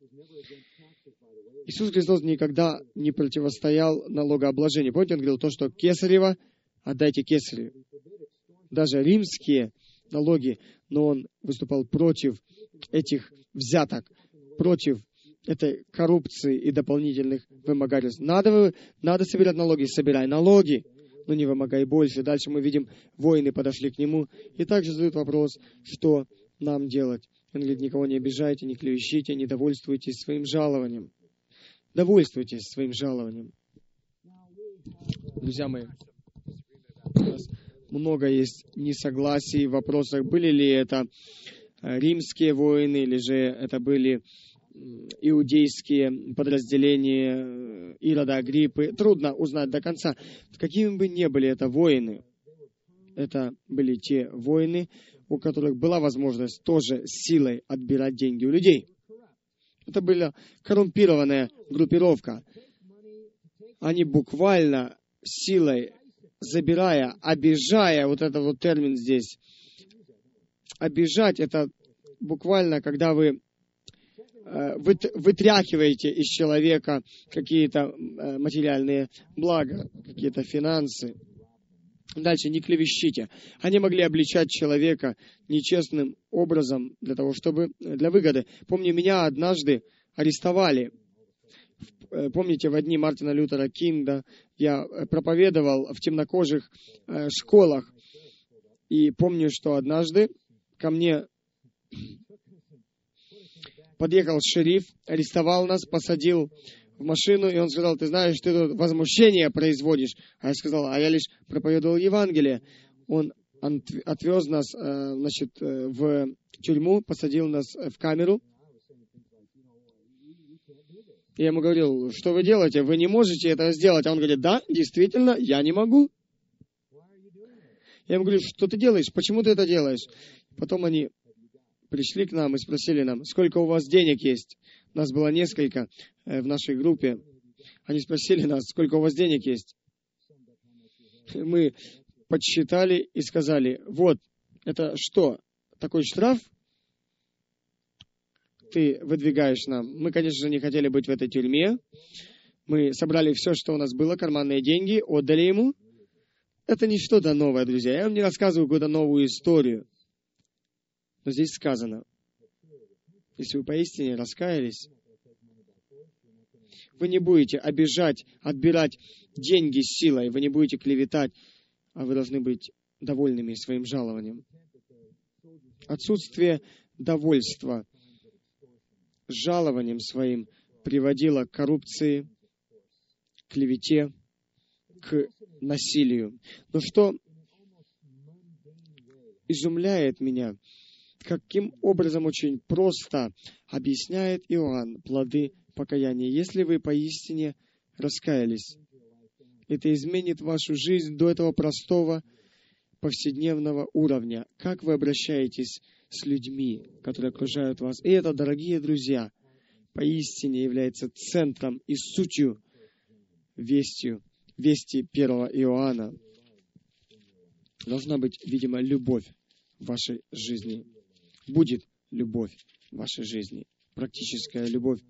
Иисус Христос никогда не противостоял налогообложению. Помните, он говорил: то, что кесарево, отдайте кесарю. Даже римские налоги, но он выступал против этих взяток, против этой коррупции и дополнительных вымогательств. Надо, надо собирать налоги, собирай налоги, но не вымогай больше. Дальше мы видим, воины подошли к нему и также задают вопрос, что нам делать. Он говорит: никого не обижайте, не клевещите, не довольствуйтесь своим жалованием. Довольствуйтесь своим жалованием. Друзья мои, у нас много есть несогласий в вопросах, были ли это римские воины, или же это были иудейские подразделения Ирода Агриппы. Трудно узнать до конца. Какими бы ни были это воины, это были те воины, у которых была возможность тоже силой отбирать деньги у людей. Это была коррумпированная группировка. Они буквально силой забирая, обижая, вот этот вот термин здесь, обижать, это буквально, когда вы вытряхиваете из человека какие-то материальные блага, какие-то финансы. Дальше, не клевещите. Они могли обличать человека нечестным образом для того, чтобы, для выгоды. Помню, меня однажды арестовали. Помните, в дни Мартина Лютера Кинга я проповедовал в темнокожих школах. И помню, что однажды ко мне подъехал шериф, арестовал нас, посадил в машину, и он сказал: ты знаешь, ты тут возмущение производишь. А я сказал: а я лишь проповедовал Евангелие. Он отвез нас, значит, в тюрьму, посадил нас в камеру. Я ему говорил: что вы делаете? Вы не можете этого сделать. А он говорит: да, действительно, я не могу. Я ему говорю: что ты делаешь? Почему ты это делаешь? Потом они пришли к нам и спросили нам: сколько у вас денег есть? Нас было несколько в нашей группе. Они спросили нас: сколько у вас денег есть? Мы подсчитали и сказали: вот, это что, такой штраф ты выдвигаешь нам? Мы, конечно же, не хотели быть в этой тюрьме. Мы собрали все, что у нас было, карманные деньги, отдали ему. Это не что-то новое, друзья. Я вам не рассказываю какую-то новую историю. Но здесь сказано: если вы поистине раскаялись, вы не будете обижать, отбирать деньги силой, вы не будете клеветать, а вы должны быть довольными своим жалованием. Отсутствие довольства жалованием своим приводило к коррупции, к клевете, к насилию. Но что изумляет меня, каким образом очень просто объясняет Иоанн плоды покаяния. Если вы поистине раскаялись, это изменит вашу жизнь до этого простого повседневного уровня. Как вы обращаетесь с людьми, которые окружают вас. И это, дорогие друзья, поистине является центром и сутью вестью, вести первого Иоанна. Должна быть, видимо, любовь в вашей жизни. Будет любовь в вашей жизни. Практическая любовь.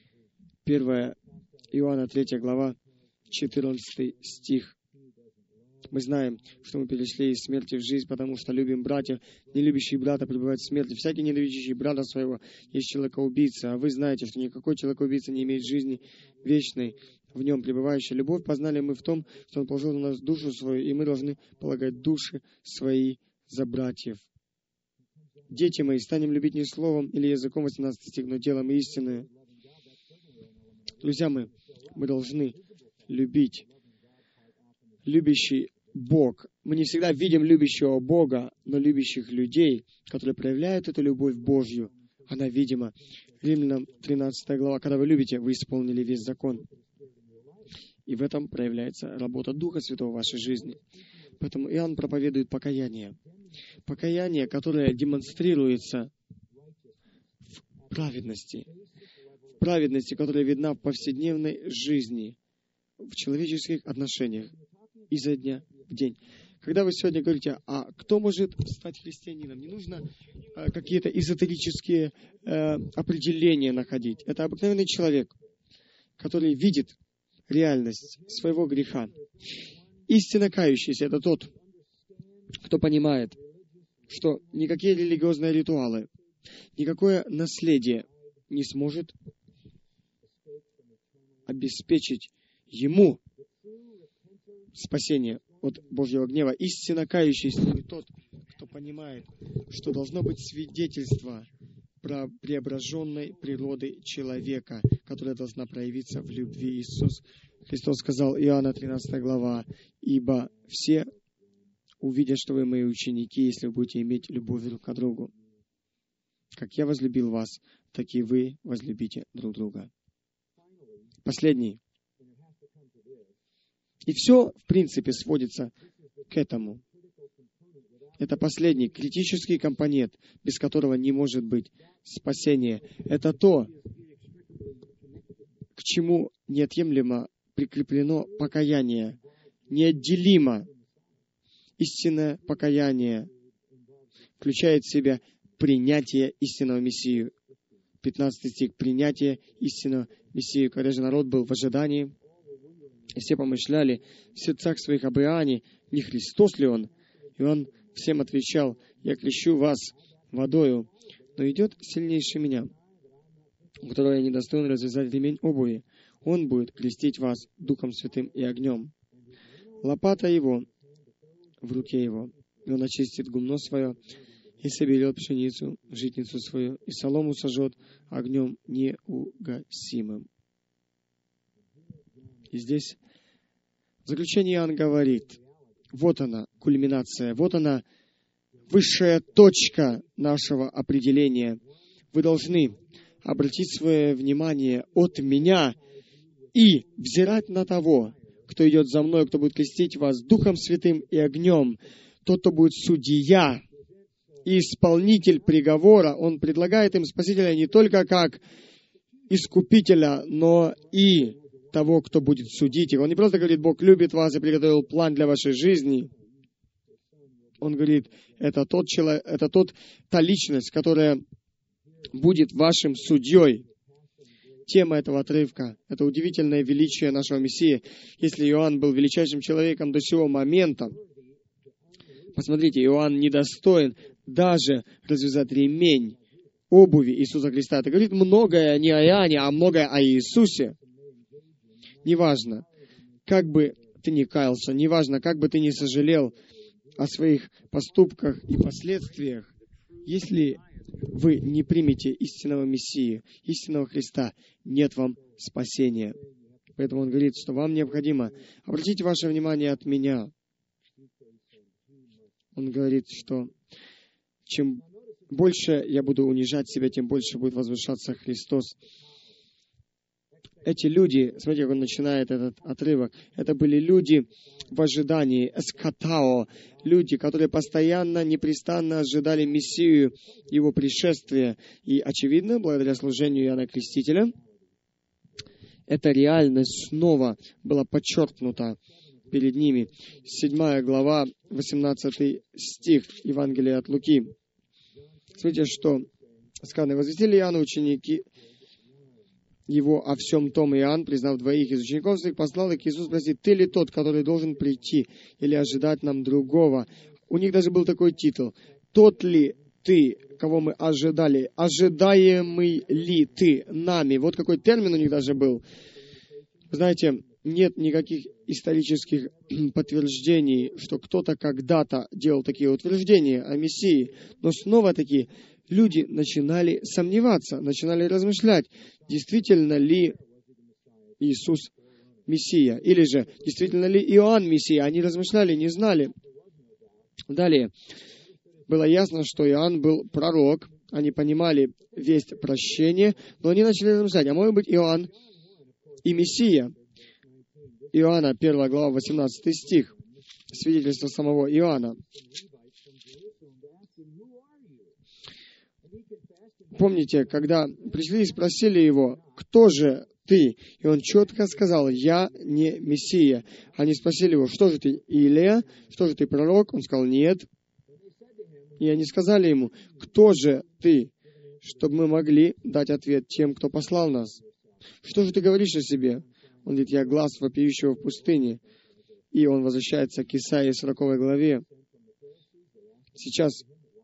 первое Иоанна, третья глава, четырнадцатый стих. Мы знаем, что мы перешли из смерти в жизнь, потому что любим братьев. Не любящий брата пребывает в смерти. Всякий ненавидящий брата своего есть человекоубийца. А вы знаете, что никакой человекоубийца не имеет жизни вечной в нем пребывающей. Любовь познали мы в том, что Он положил на нас душу свою, и мы должны полагать души свои за братьев. Дети мои, станем любить не словом или языком, восемнадцатый стих, но делом истины. Друзья мои, мы должны любить. Любящий Бог. Мы не всегда видим любящего Бога, но любящих людей, которые проявляют эту любовь Божью, она видима. Римлянам тринадцатая глава. Когда вы любите, вы исполнили весь закон. И в этом проявляется работа Духа Святого в вашей жизни. Поэтому Иоанн проповедует покаяние. Покаяние, которое демонстрируется в праведности. В праведности, которая видна в повседневной жизни, в человеческих отношениях, изо дня в день. Когда вы сегодня говорите, а кто может стать христианином, не нужно э, какие-то эзотерические э, определения находить. Это обыкновенный человек, который видит реальность своего греха. Истинно кающийся — это тот, кто понимает, что никакие религиозные ритуалы, никакое наследие не сможет обеспечить ему спасение от Божьего гнева. Истинно кающийся — тот, кто понимает, что должно быть свидетельство про преображенной природы человека, которая должна проявиться в любви. Иисус Христос сказал, Иоанна тринадцатая глава, «Ибо все увидят, что вы мои ученики, если вы будете иметь любовь друг к другу. Как я возлюбил вас, так и вы возлюбите друг друга». Последний. И все, в принципе, сводится к этому. Это последний критический компонент, без которого не может быть спасения. Это то, к чему неотъемлемо прикреплено покаяние, неотделимо. Истинное покаяние включает в себя принятие истинного Мессию. пятнадцатый стих. Принятие истинного Мессию. Когда же народ был в ожидании, и все помышляли в сердцах своих об Иоанне, не Христос ли он? И он всем отвечал, я крещу вас водою, но идет сильнейший меня, у которого я не достоин развязать ремень обуви. Он будет крестить вас Духом Святым и огнем. Лопата его в руке его, и он очистит гумно свое, и соберет пшеницу, житницу свою, и солому сожжет огнем неугасимым. И здесь в заключение Иоанн говорит, вот она, кульминация, вот она, высшая точка нашего определения. Вы должны обратить свое внимание от меня и взирать на того, кто идет за мной, кто будет крестить вас Духом Святым и огнем, тот, кто будет судья и исполнитель приговора. Он предлагает им Спасителя не только как искупителя, но и того, кто будет судить их. Он не просто говорит, Бог любит вас и приготовил план для вашей жизни. Он говорит, это тот человек, это тот, та личность, которая будет вашим судьей. Тема этого отрывка — это удивительное величие нашего Мессии. Если Иоанн был величайшим человеком до сего момента, посмотрите, Иоанн недостоин даже развязать ремень обуви Иисуса Христа. Это говорит многое не о Иоанне, а многое о Иисусе. Неважно, как бы ты ни каялся, неважно, как бы ты ни сожалел о своих поступках и последствиях, если вы не примете истинного Мессию, истинного Христа, нет вам спасения. Поэтому он говорит, что вам необходимо обратить ваше внимание от меня. Он говорит, что чем больше я буду унижать себя, тем больше будет возвышаться Христос. Эти люди, смотрите, как он начинает этот отрывок, это были люди в ожидании, эскатао, люди, которые постоянно, непрестанно ожидали Мессию, Его пришествия. И, очевидно, благодаря служению Иоанна Крестителя, эта реальность снова была подчеркнута перед ними. Седьмая глава, восемнадцатый стих Евангелия от Луки. Смотрите, что сказано. «Возвестили Иоанну ученики, его о всем том, Иоанн, признав двоих из учеников своих, послал их к Иисусу спросить, ты ли тот, который должен прийти, или ожидать нам другого? У них даже был такой титул. Тот ли ты, кого мы ожидали? Ожидаемый ли ты нами? Вот какой термин у них даже был. Знаете, нет никаких исторических подтверждений, что кто-то когда-то делал такие утверждения о Мессии. Но снова-таки люди начинали сомневаться, начинали размышлять, действительно ли Иисус Мессия, или же действительно ли Иоанн Мессия. Они размышляли, не знали. Далее, было ясно, что Иоанн был пророк, они понимали весть прощения, но они начали размышлять, а может быть Иоанн и Мессия. Иоанна, первая глава, восемнадцатый стих, свидетельство самого Иоанна. Помните, когда пришли и спросили его, кто же ты? И он четко сказал, я не Мессия. Они спросили его, что же ты, Илия? Что же ты, пророк? Он сказал, нет. И они сказали ему, кто же ты, чтобы мы могли дать ответ тем, кто послал нас? Что же ты говоришь о себе? Он говорит, я глас вопиющего в пустыне. И он возвращается к Исаии сороковой главе. Сейчас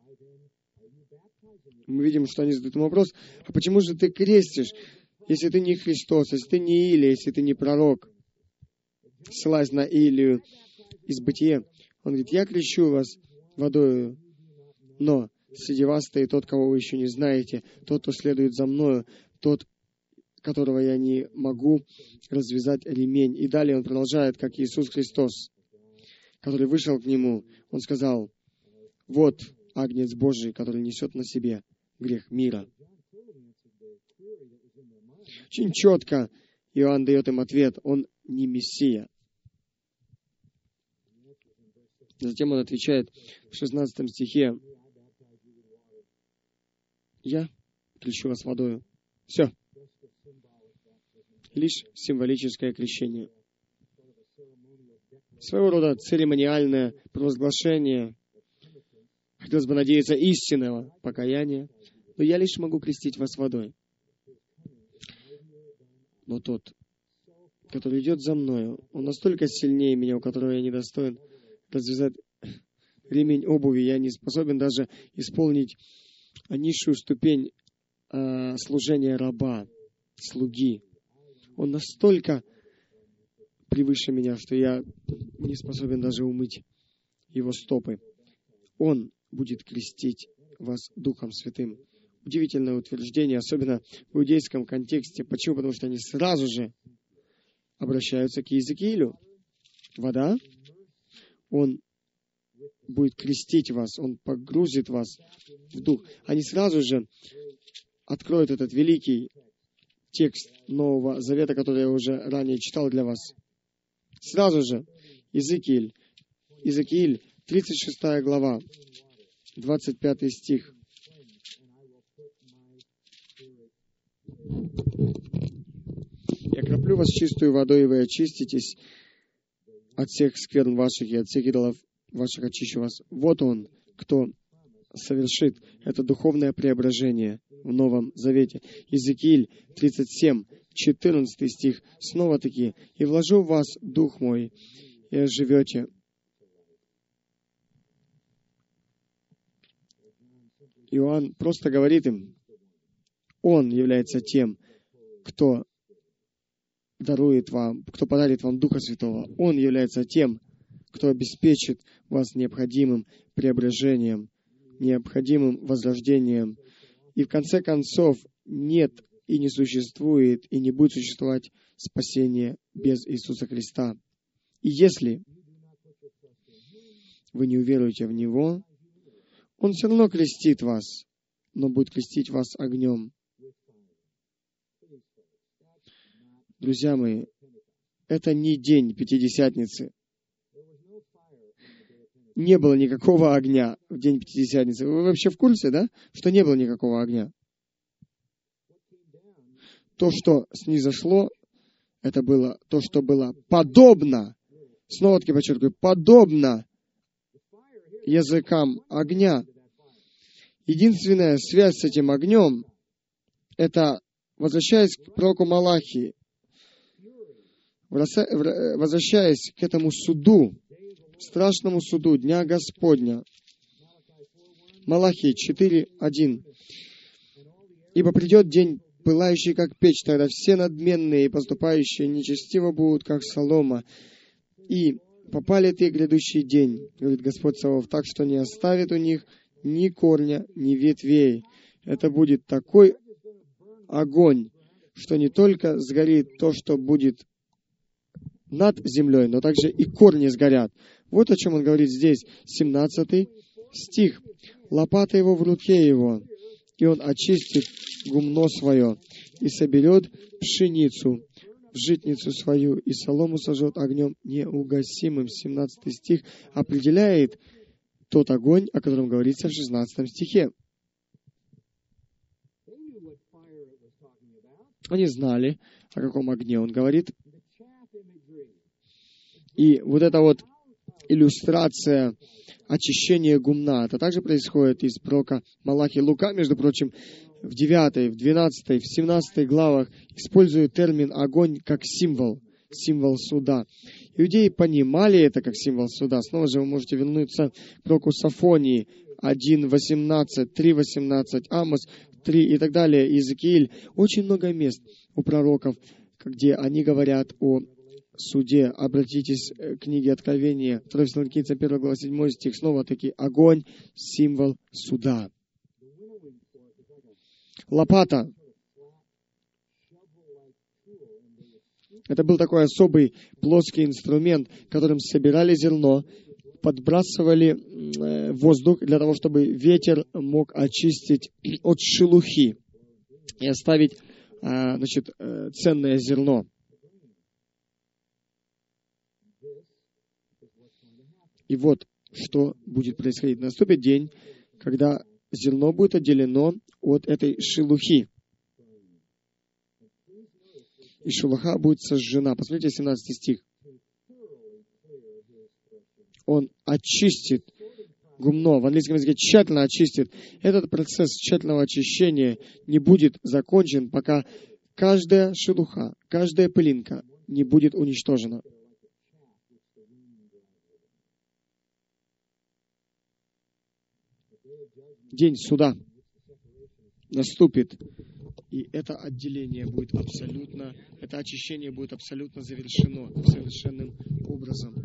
мы видим, что они задают ему вопрос, а почему же ты крестишь, если ты не Христос, если ты не Илия, если ты не пророк? Ссылаясь на Илию из Бытия, он говорит, я крещу вас водою, но среди вас стоит тот, кого вы еще не знаете, тот, кто следует за мною, тот, которого я не могу развязать ремень. И далее он продолжает, как Иисус Христос, который вышел к нему, он сказал, вот Агнец Божий, который несет на себе грех мира. Очень четко Иоанн дает им ответ, он не Мессия. Затем он отвечает в шестнадцатом стихе, я крещу вас водою. Все. Лишь символическое крещение. Своего рода церемониальное провозглашение. Хотелось бы надеяться истинного покаяния, но я лишь могу крестить вас водой. Но тот, который идет за мною, он настолько сильнее меня, у которого я недостоин развязать ремень обуви, я не способен даже исполнить низшую ступень э, служения раба, слуги. Он настолько превыше меня, что я не способен даже умыть его стопы. Он будет крестить вас Духом Святым. Удивительное утверждение, особенно в иудейском контексте. Почему? Потому что они сразу же обращаются к Иезекиилю. Вода, он будет крестить вас, он погрузит вас в Дух. Они сразу же откроют этот великий текст Нового Завета, который я уже ранее читал для вас. Сразу же Иезекииль, Иезекииль, тридцать шестая глава, двадцать пятый стих. «Я кроплю вас чистую водой, и вы очиститесь от всех скверн ваших, и от всех идолов ваших очищу вас». Вот Он, кто совершит это духовное преображение в Новом Завете. Иезекииль тридцать семь, четырнадцатый стих. Снова-таки, «И вложу в вас Дух Мой, и оживете». Иоанн просто говорит им, Он является тем, кто дарует вам, кто подарит вам Духа Святого. Он является тем, кто обеспечит вас необходимым преображением, необходимым возрождением. И в конце концов нет и не существует, и не будет существовать спасение без Иисуса Христа. И если вы не уверуете в Него, Он все равно крестит вас, но будет крестить вас огнем. Друзья мои, это не день Пятидесятницы. Не было никакого огня в день Пятидесятницы. Вы вообще в курсе, да, что не было никакого огня? То, что снизошло, это было то, что было подобно, снова-таки подчеркиваю, подобно языкам огня. Единственная связь с этим огнем — это возвращаясь к пророку Малахии, возвращаясь к этому суду, страшному суду Дня Господня, Малахии четыре один. «Ибо придет день, пылающий, как печь, тогда все надменные и поступающие нечестиво будут, как солома. И попалит их грядущий день, говорит Господь Саваоф, так что не оставит у них ни корня, ни ветвей. Это будет такой огонь, что не только сгорит то, что будет над землей, но также и корни сгорят». Вот о чем он говорит здесь, семнадцатый стих. «Лопата его в руке его, и он очистит гумно свое, и соберет пшеницу в житницу свою, и солому сожжет огнем неугасимым». семнадцатый стих определяет тот огонь, о котором говорится в шестнадцатом стихе. Они знали, о каком огне он говорит. И вот эта вот иллюстрация очищения гумна, это также происходит из пророка Малахии. Лука, между прочим, в девятой, в двенадцатой, в семнадцатой главах использует термин «огонь» как символ, символ суда. Иудеи понимали это как символ суда. Снова же вы можете вернуться к пророку Софонии один восемнадцать, три восемнадцать, Амос три и так далее, Иезекииль. Очень много мест у пророков, где они говорят о суде. Обратитесь к книге Откровения, второе Фессалоникийцам первая глава седьмой стих. Снова-таки огонь — символ суда. Лопата. Это был такой особый плоский инструмент, которым собирали зерно, подбрасывали воздух для того, чтобы ветер мог очистить от шелухи и оставить, значит, ценное зерно. И вот, что будет происходить. Наступит день, когда зерно будет отделено от этой шелухи. И шелуха будет сожжена. Посмотрите, семнадцатый стих. Он очистит гумно. В английском языке тщательно очистит. Этот процесс тщательного очищения не будет закончен, пока каждая шелуха, каждая пылинка не будет уничтожена. День суда наступит, и это отделение будет абсолютно, это очищение будет абсолютно завершено совершенным образом.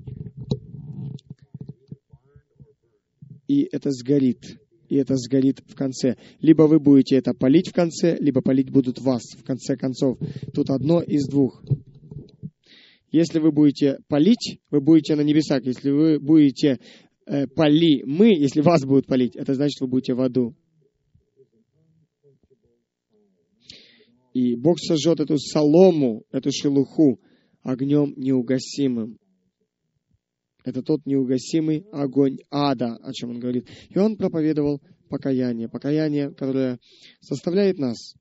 И это сгорит, и это сгорит в конце. Либо вы будете это палить в конце, либо палить будут вас, в конце концов. Тут одно из двух. Если вы будете палить, вы будете на небесах. Если вы будете э, пали мы, если вас будут палить, это значит, вы будете в аду. И Бог сожжет эту солому, эту шелуху огнем неугасимым. Это тот неугасимый огонь ада, о чем он говорит. И он проповедовал покаяние. Покаяние, которое заставляет нас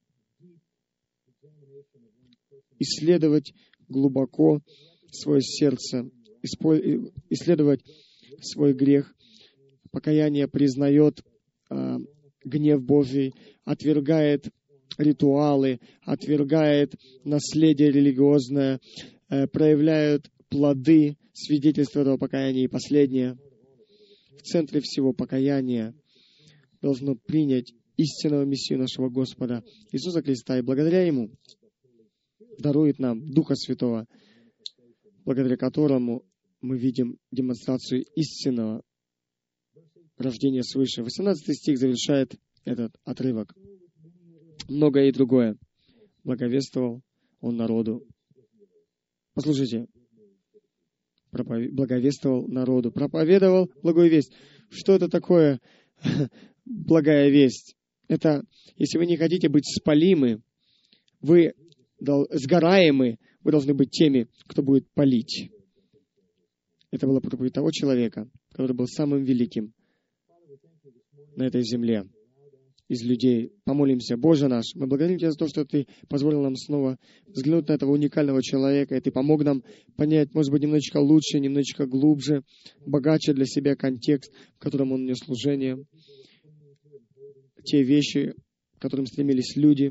исследовать глубоко свое сердце, исследовать свой грех. Покаяние признает э, гнев Божий, отвергает ритуалы, отвергает наследие религиозное, э, проявляет плоды свидетельства этого покаяния. И последнее. В центре всего покаяния должно принять истинного Мессию нашего Господа Иисуса Христа. И благодаря Ему дарует нам Духа Святого, благодаря которому мы видим демонстрацию истинного рождения свыше. восемнадцатый стих завершает этот отрывок. Многое и другое благовествовал он народу. Послушайте. Благовествовал народу. Проповедовал благую весть. Что это такое благая весть? Это, если вы не хотите быть спалимы, вы сгораемы, вы должны быть теми, кто будет палить. Это была проповедь того человека, который был самым великим на этой земле из людей. Помолимся. Боже наш, мы благодарим Тебя за то, что Ты позволил нам снова взглянуть на этого уникального человека, и Ты помог нам понять, может быть, немножечко лучше, немножечко глубже, богаче для себя контекст, в котором он нес служение, те вещи, к которым стремились люди,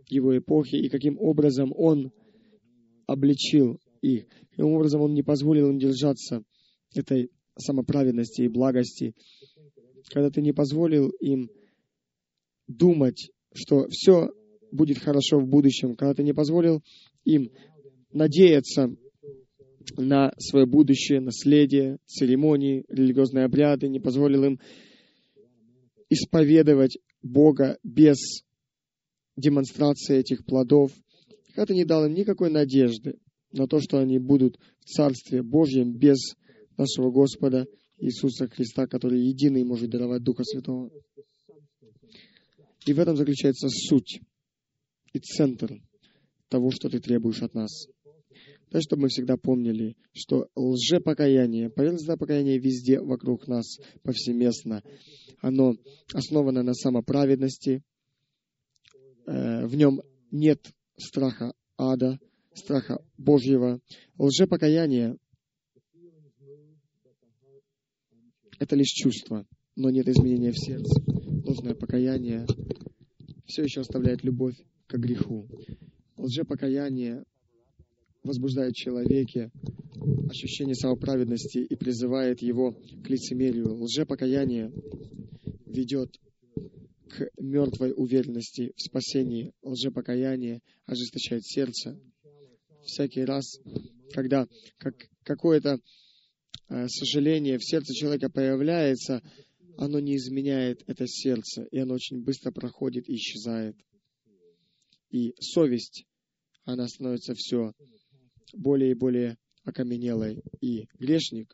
его эпохи и каким образом Он обличил их, каким образом Он не позволил им держаться этой самоправедности и благости, когда Ты не позволил им думать, что все будет хорошо в будущем, когда Ты не позволил им надеяться на свое будущее, наследие, церемонии, религиозные обряды, не позволил им исповедовать Бога без демонстрации этих плодов, когда Ты не дал им никакой надежды на то, что они будут в Царстве Божьем без нашего Господа Иисуса Христа, который единый может даровать Духа Святого. И в этом заключается суть и центр того, что Ты требуешь от нас. Так, чтобы мы всегда помнили, что лжепокаяние, поверхностное покаяние везде вокруг нас, повсеместно, оно основано на самоправедности, в нем нет страха ада, страха Божьего. Лжепокаяние — это лишь чувство, но нет изменения в сердце. Ложное покаяние все еще оставляет любовь к греху. Лжепокаяние возбуждает в человеке ощущение самоправедности и призывает его к лицемерию. Лжепокаяние ведет к мертвой уверенности в спасении. Лжепокаяние ожесточает сердце. Всякий раз, когда как, какое-то э, сожаление в сердце человека появляется, оно не изменяет это сердце, и оно очень быстро проходит и исчезает. И совесть, она становится все более и более окаменелой, и грешник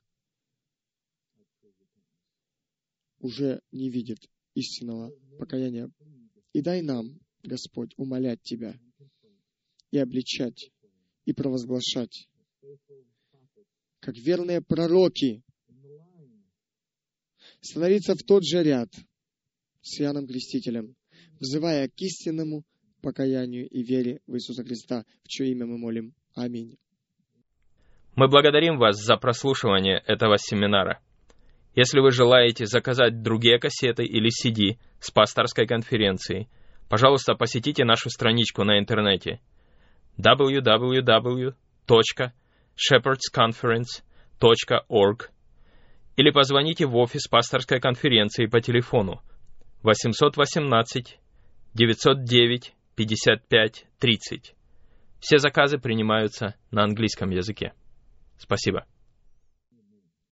уже не видит истинного покаяния. И дай нам, Господь, умолять Тебя и обличать, и провозглашать, как верные пророки, становиться в тот же ряд с Иоанном Крестителем, взывая к истинному покаянию и вере в Иисуса Христа, в чье имя мы молим. Аминь. Мы благодарим вас за прослушивание этого семинара. Если вы желаете заказать другие кассеты или си ди с пасторской конференцией, пожалуйста, посетите нашу страничку на интернете дабл ю дабл ю дабл ю точка шепардс конференс точка орг или позвоните в офис пасторской конференции по телефону восемь один восемь девятьсот девять пятьдесят пять тридцать. Все заказы принимаются на английском языке. Спасибо.